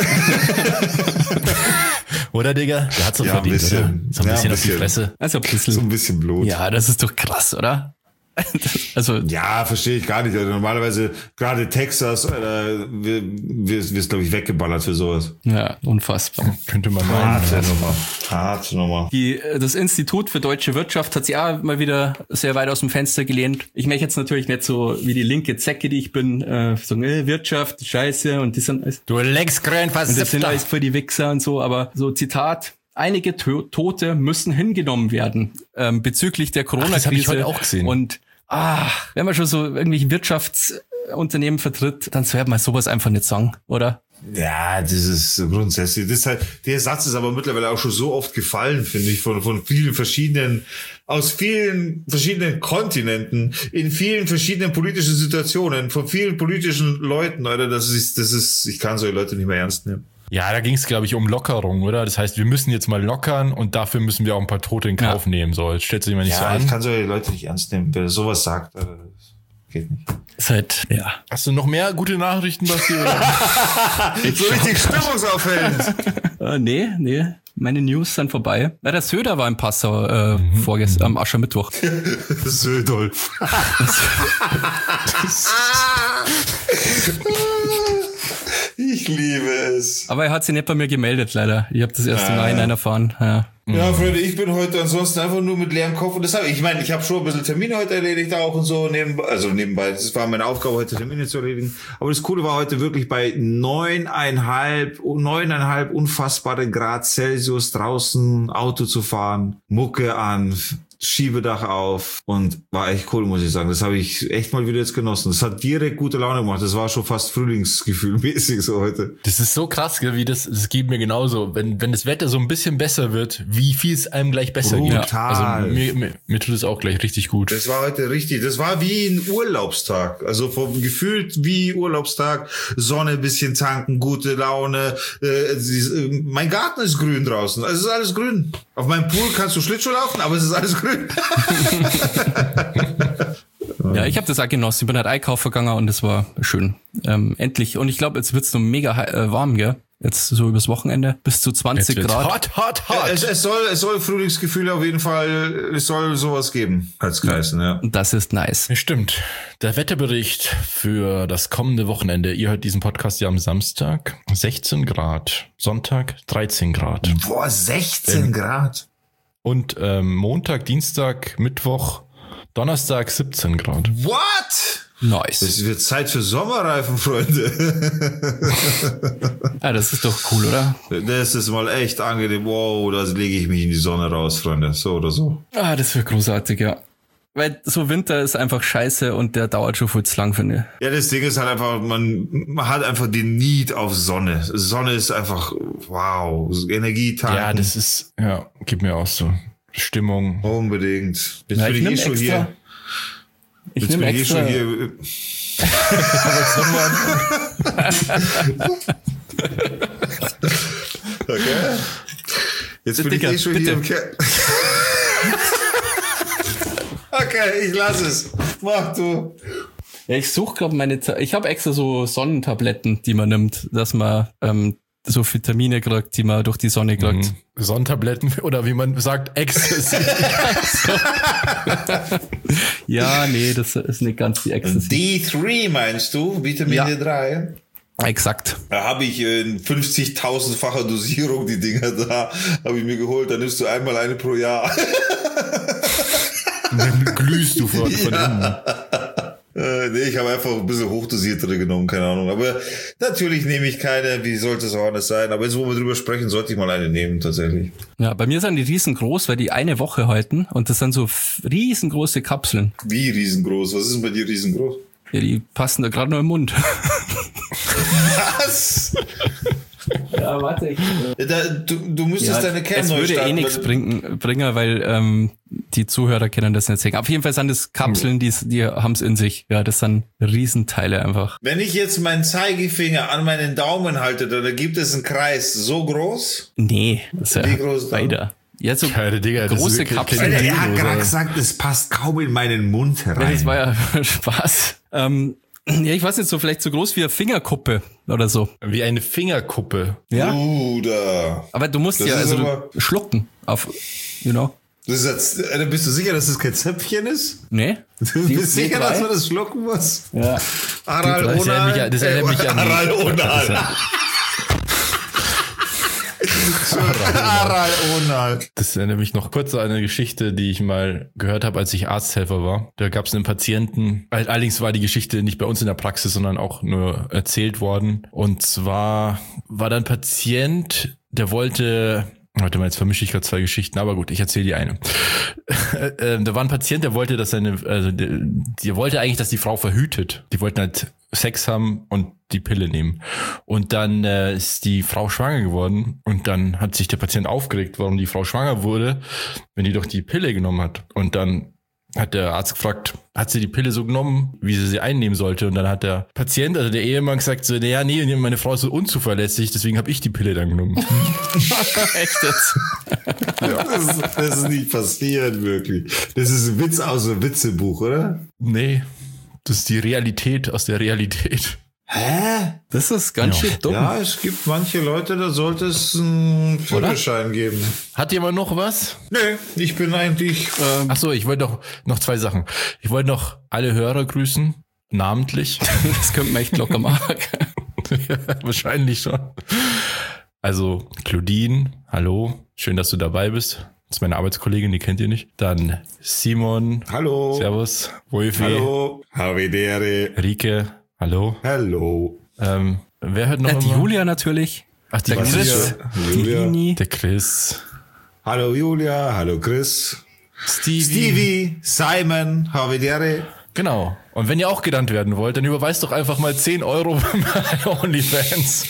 Oder, Digga? Der hat's doch Ja, verdient, ein bisschen. oder? So ein Ja, bisschen ein auf die bisschen. Fresse. Also ein So bisschen. ein bisschen Blut. Ja, das ist doch krass, oder? Also, Ja, verstehe ich gar nicht. Also normalerweise, gerade Texas, wirst glaube ich, weggeballert für sowas. ja, unfassbar. Könnte man meinen. Harte Nummer. Harte Nummer. Das Institut für deutsche Wirtschaft hat sich auch mal wieder sehr weit aus dem Fenster gelehnt. Ich möchte jetzt natürlich nicht so wie die linke Zecke, die ich bin, sagen, Wirtschaft, Scheiße, und die sind alles, Du Lecksgrün, und das sind alles für die Wichser und so, aber so Zitat, einige Tote müssen hingenommen werden bezüglich der Corona-Krise. das hab ich heute auch gesehen. Und wenn man schon so irgendwelche Wirtschaftsunternehmen vertritt, dann sollte man sowas einfach nicht sagen, oder? Ja, das ist grundsätzlich. Das ist halt, der Satz ist aber mittlerweile auch schon so oft gefallen, finde ich, von vielen verschiedenen, aus vielen verschiedenen Kontinenten, in vielen verschiedenen politischen Situationen, von vielen politischen Leuten, Alter, das ist, ich kann solche Leute nicht mehr ernst nehmen. Ja, da ging es, glaube ich, um Lockerung, oder? Das heißt, wir müssen jetzt mal lockern und dafür müssen wir auch ein paar Tote in Kauf nehmen. So, jetzt stellt sich mal nicht so an. Ich kann solche Leute nicht ernst nehmen. Wer sowas sagt, das geht nicht. Ist halt, ja. Hast du noch mehr gute Nachrichten, Basti? So richtig stimmungsaufhellend. Nee. Meine News sind vorbei. Ja, der Söder war in Passau vorgestern, am Aschermittwoch. Södolf. Ich liebe es. Aber er hat sich nicht bei mir gemeldet, leider. Ich habe das erst im Nachhinein erfahren. Ja. Ja, Freunde, ich bin heute ansonsten einfach nur mit leerem Kopf. Und deshalb, ich meine, ich habe schon ein bisschen Termine heute erledigt auch und so nebenbei. Das war meine Aufgabe, heute Termine zu erledigen. Aber das Coole war heute wirklich bei 9,5 unfassbare Grad Celsius draußen Auto zu fahren, Mucke an, Schiebedach auf und war echt cool, muss ich sagen. Das habe ich echt mal wieder jetzt genossen. Das hat direkt gute Laune gemacht. Das war schon fast Frühlingsgefühl-mäßig so heute. Das ist so krass, wie das geht mir genauso. Wenn das Wetter so ein bisschen besser wird, wie viel es einem gleich besser geht. Brutal. Also mir tut es auch gleich richtig gut. Das war heute richtig. Das war wie ein Urlaubstag. Also gefühlt wie Urlaubstag. Sonne, bisschen tanken, gute Laune. Mein Garten ist grün draußen. Also es ist alles grün. Auf meinem Pool kannst du Schlittschuh laufen, aber es ist alles grün. Ja, ich habe das auch genossen. Ich bin halt einkaufen gegangen und es war schön. Endlich. Und ich glaube, jetzt wird's noch mega warm, gell? Jetzt so übers Wochenende. Bis zu 20 Grad. Hot. Es soll Frühlingsgefühle auf jeden Fall, es soll sowas geben. Als Kreisen, ja. Und das ist nice. Ja, stimmt. Der Wetterbericht für das kommende Wochenende. Ihr hört diesen Podcast ja am Samstag. 16 Grad. Sonntag 13 Grad. Boah, 16 Grad. Und Montag, Dienstag, Mittwoch, Donnerstag 17 Grad. What? Nice. Es wird Zeit für Sommerreifen, Freunde. Ja, das ist doch cool, oder? Das ist mal echt angenehm. Wow, da lege ich mich in die Sonne raus, Freunde. So oder so. Ah, das wird großartig, ja. Weil so Winter ist einfach scheiße und der dauert schon viel zu lang, finde ich. Ja, das Ding ist halt einfach, man hat einfach den Need auf Sonne. Sonne ist einfach, wow, Energietanken. Ja, das ist, gibt mir auch so. Stimmung. Unbedingt. Jetzt Ja, bin ich schon hier. Ich nehme extra. Okay. Jetzt bin ich schon hier im Okay, ich lasse es. Mach du. Ja, ich suche gerade ich habe extra so Sonnentabletten, die man nimmt, dass man so Vitamine kriegt, die man durch die Sonne kriegt. Sonnentabletten oder wie man sagt, Ecstasy. Ja, nee, das ist nicht ganz die Ecstasy. D3 meinst du? Vitamin D3? Exakt. Da habe ich in 50.000-facher Dosierung die Dinger da, habe ich mir geholt. Da nimmst du einmal eine pro Jahr. Und dann glühst du von innen. Nee, ich habe einfach ein bisschen hochdosiertere genommen, keine Ahnung. Aber natürlich nehme ich keine, wie sollte es auch anders sein. Aber jetzt, wo wir drüber sprechen, sollte ich mal eine nehmen, tatsächlich. Ja, bei mir sind die riesengroß, weil die eine Woche halten und das sind so riesengroße Kapseln. Wie riesengroß? Was ist denn bei dir riesengroß? Ja, die passen da gerade nur im Mund. Was? Ja, warte. Du müsstest deine Cam neu starten. Es würde nichts bringen, weil die Zuhörer können das nicht sehen. Auf jeden Fall sind das Kapseln, die haben es in sich. Ja, das sind Riesenteile einfach. Wenn ich jetzt meinen Zeigefinger an meinen Daumen halte, dann ergibt es einen Kreis so groß? Nee, das ist ja weiter. Ja, so große Kapseln. Der hat gerade gesagt, es passt kaum in meinen Mund herein. Ja, das war ja Spaß. Ja, ich weiß nicht, so vielleicht so groß wie eine Fingerkuppe oder so. Wie eine Fingerkuppe. Ja. Bruder. Aber du musst schlucken auf, Das ist jetzt, bist du sicher, dass das kein Zäpfchen ist? Nee. Du bist sicher, dass man das schlucken muss? Ja. Aral Onal. Das erinnert mich an Aral Onal. Aral Onal. Das erinnert mich noch kurz an eine Geschichte, die ich mal gehört habe, als ich Arzthelfer war. Da gab es einen Patienten, allerdings war die Geschichte nicht bei uns in der Praxis, sondern auch nur erzählt worden. Und zwar war da ein Patient, der wollte Warte mal, jetzt vermische ich gerade zwei Geschichten, aber gut, ich erzähle die eine. Da war ein Patient, der wollte, dass der wollte eigentlich, dass die Frau verhütet. Die wollten halt Sex haben und die Pille nehmen. Und dann ist die Frau schwanger geworden und dann hat sich der Patient aufgeregt, warum die Frau schwanger wurde, wenn die doch die Pille genommen hat. Und dann hat der Arzt gefragt, hat sie die Pille so genommen, wie sie einnehmen sollte? Und dann hat der Patient, also der Ehemann, gesagt so, naja, nee, meine Frau ist so unzuverlässig, deswegen habe ich die Pille dann genommen. Echt jetzt? Das ist nicht passiert, wirklich. Das ist ein Witz aus einem Witzebuch, oder? Nee, das ist die Realität aus der Realität. Hä? Das ist ganz schön dumm. Ja, es gibt manche Leute, da sollte es einen Führerschein geben. Hat jemand noch was? Nee, ich bin eigentlich... Ach so, ich wollte noch zwei Sachen. Ich wollte noch alle Hörer grüßen, namentlich. Das könnte man echt locker machen. Ja, wahrscheinlich schon. Also Claudine, hallo, schön, dass du dabei bist. Das ist meine Arbeitskollegin, die kennt ihr nicht. Dann Simon, hallo. Servus, Wolfi, hallo, Havidere, Rike, hallo. Hallo. Wer hört noch Die immer? Julia natürlich. Ach, die Der Chris. Die Lini. Der Chris. Hallo Julia, hallo Chris. Stevie, Simon, Havidere. Genau. Und wenn ihr auch genannt werden wollt, dann überweist doch einfach mal 10 € bei OnlyFans.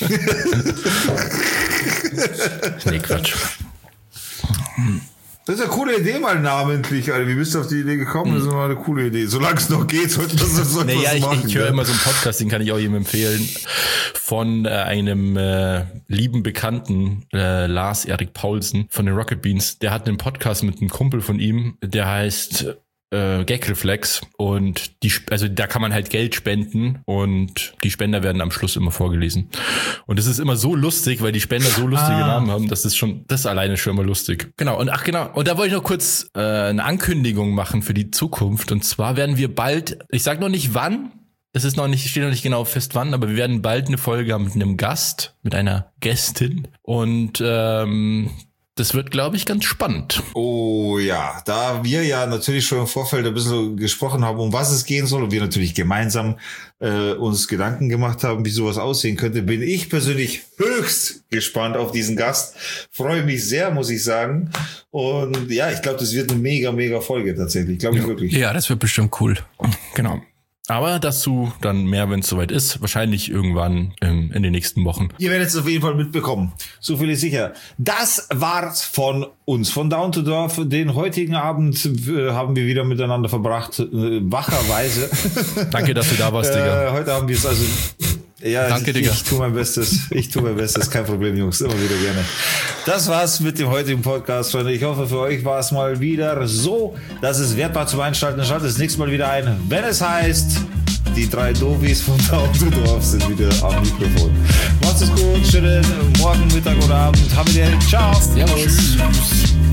Nee, Quatsch. Das ist eine coole Idee, mal namentlich, Alter. Wie bist du auf die Idee gekommen? Das ist mal eine coole Idee. Solange es noch geht, sollte man das machen. Naja, ich höre immer so einen Podcast, den kann ich auch jedem empfehlen. Von einem lieben Bekannten, Lars Erik Paulsen von den Rocket Beans. Der hat einen Podcast mit einem Kumpel von ihm, der heißt Gagreflex, und also da kann man halt Geld spenden und die Spender werden am Schluss immer vorgelesen. Und es ist immer so lustig, weil die Spender so lustige Namen haben, das alleine schon immer lustig. Genau, und und da wollte ich noch kurz eine Ankündigung machen für die Zukunft, und zwar werden wir bald, ich sag noch nicht wann, steht noch nicht genau fest wann, aber wir werden bald eine Folge haben mit einem Gast, mit einer Gästin, und das wird, glaube ich, ganz spannend. Oh ja, da wir ja natürlich schon im Vorfeld ein bisschen gesprochen haben, um was es gehen soll, und wir natürlich gemeinsam uns Gedanken gemacht haben, wie sowas aussehen könnte, bin ich persönlich höchst gespannt auf diesen Gast. Freue mich sehr, muss ich sagen. Und ja, ich glaube, das wird eine mega, mega Folge tatsächlich. Glaube ich wirklich. Ja, das wird bestimmt cool. Genau. Aber dazu dann mehr, wenn es soweit ist. Wahrscheinlich irgendwann in den nächsten Wochen. Ihr werdet es auf jeden Fall mitbekommen. So viel ist sicher. Das war's von uns, von Down to Dorf. Den heutigen Abend haben wir wieder miteinander verbracht, wacherweise. Danke, dass du da warst, Digga. Heute haben wir es also... Ja, danke, Digga. Ich tue mein Bestes. Kein Problem, Jungs. Immer wieder gerne. Das war's mit dem heutigen Podcast, Freunde. Ich hoffe, für euch war es mal wieder so, dass es wert war zum Einschalten. Schaltet das nächste Mal wieder ein, wenn es heißt, die 3 Doofies von Down to Dorf sind wieder am Mikrofon. Macht's es gut. Schönen Morgen, Mittag oder Abend. Ciao. Servus. Tschüss.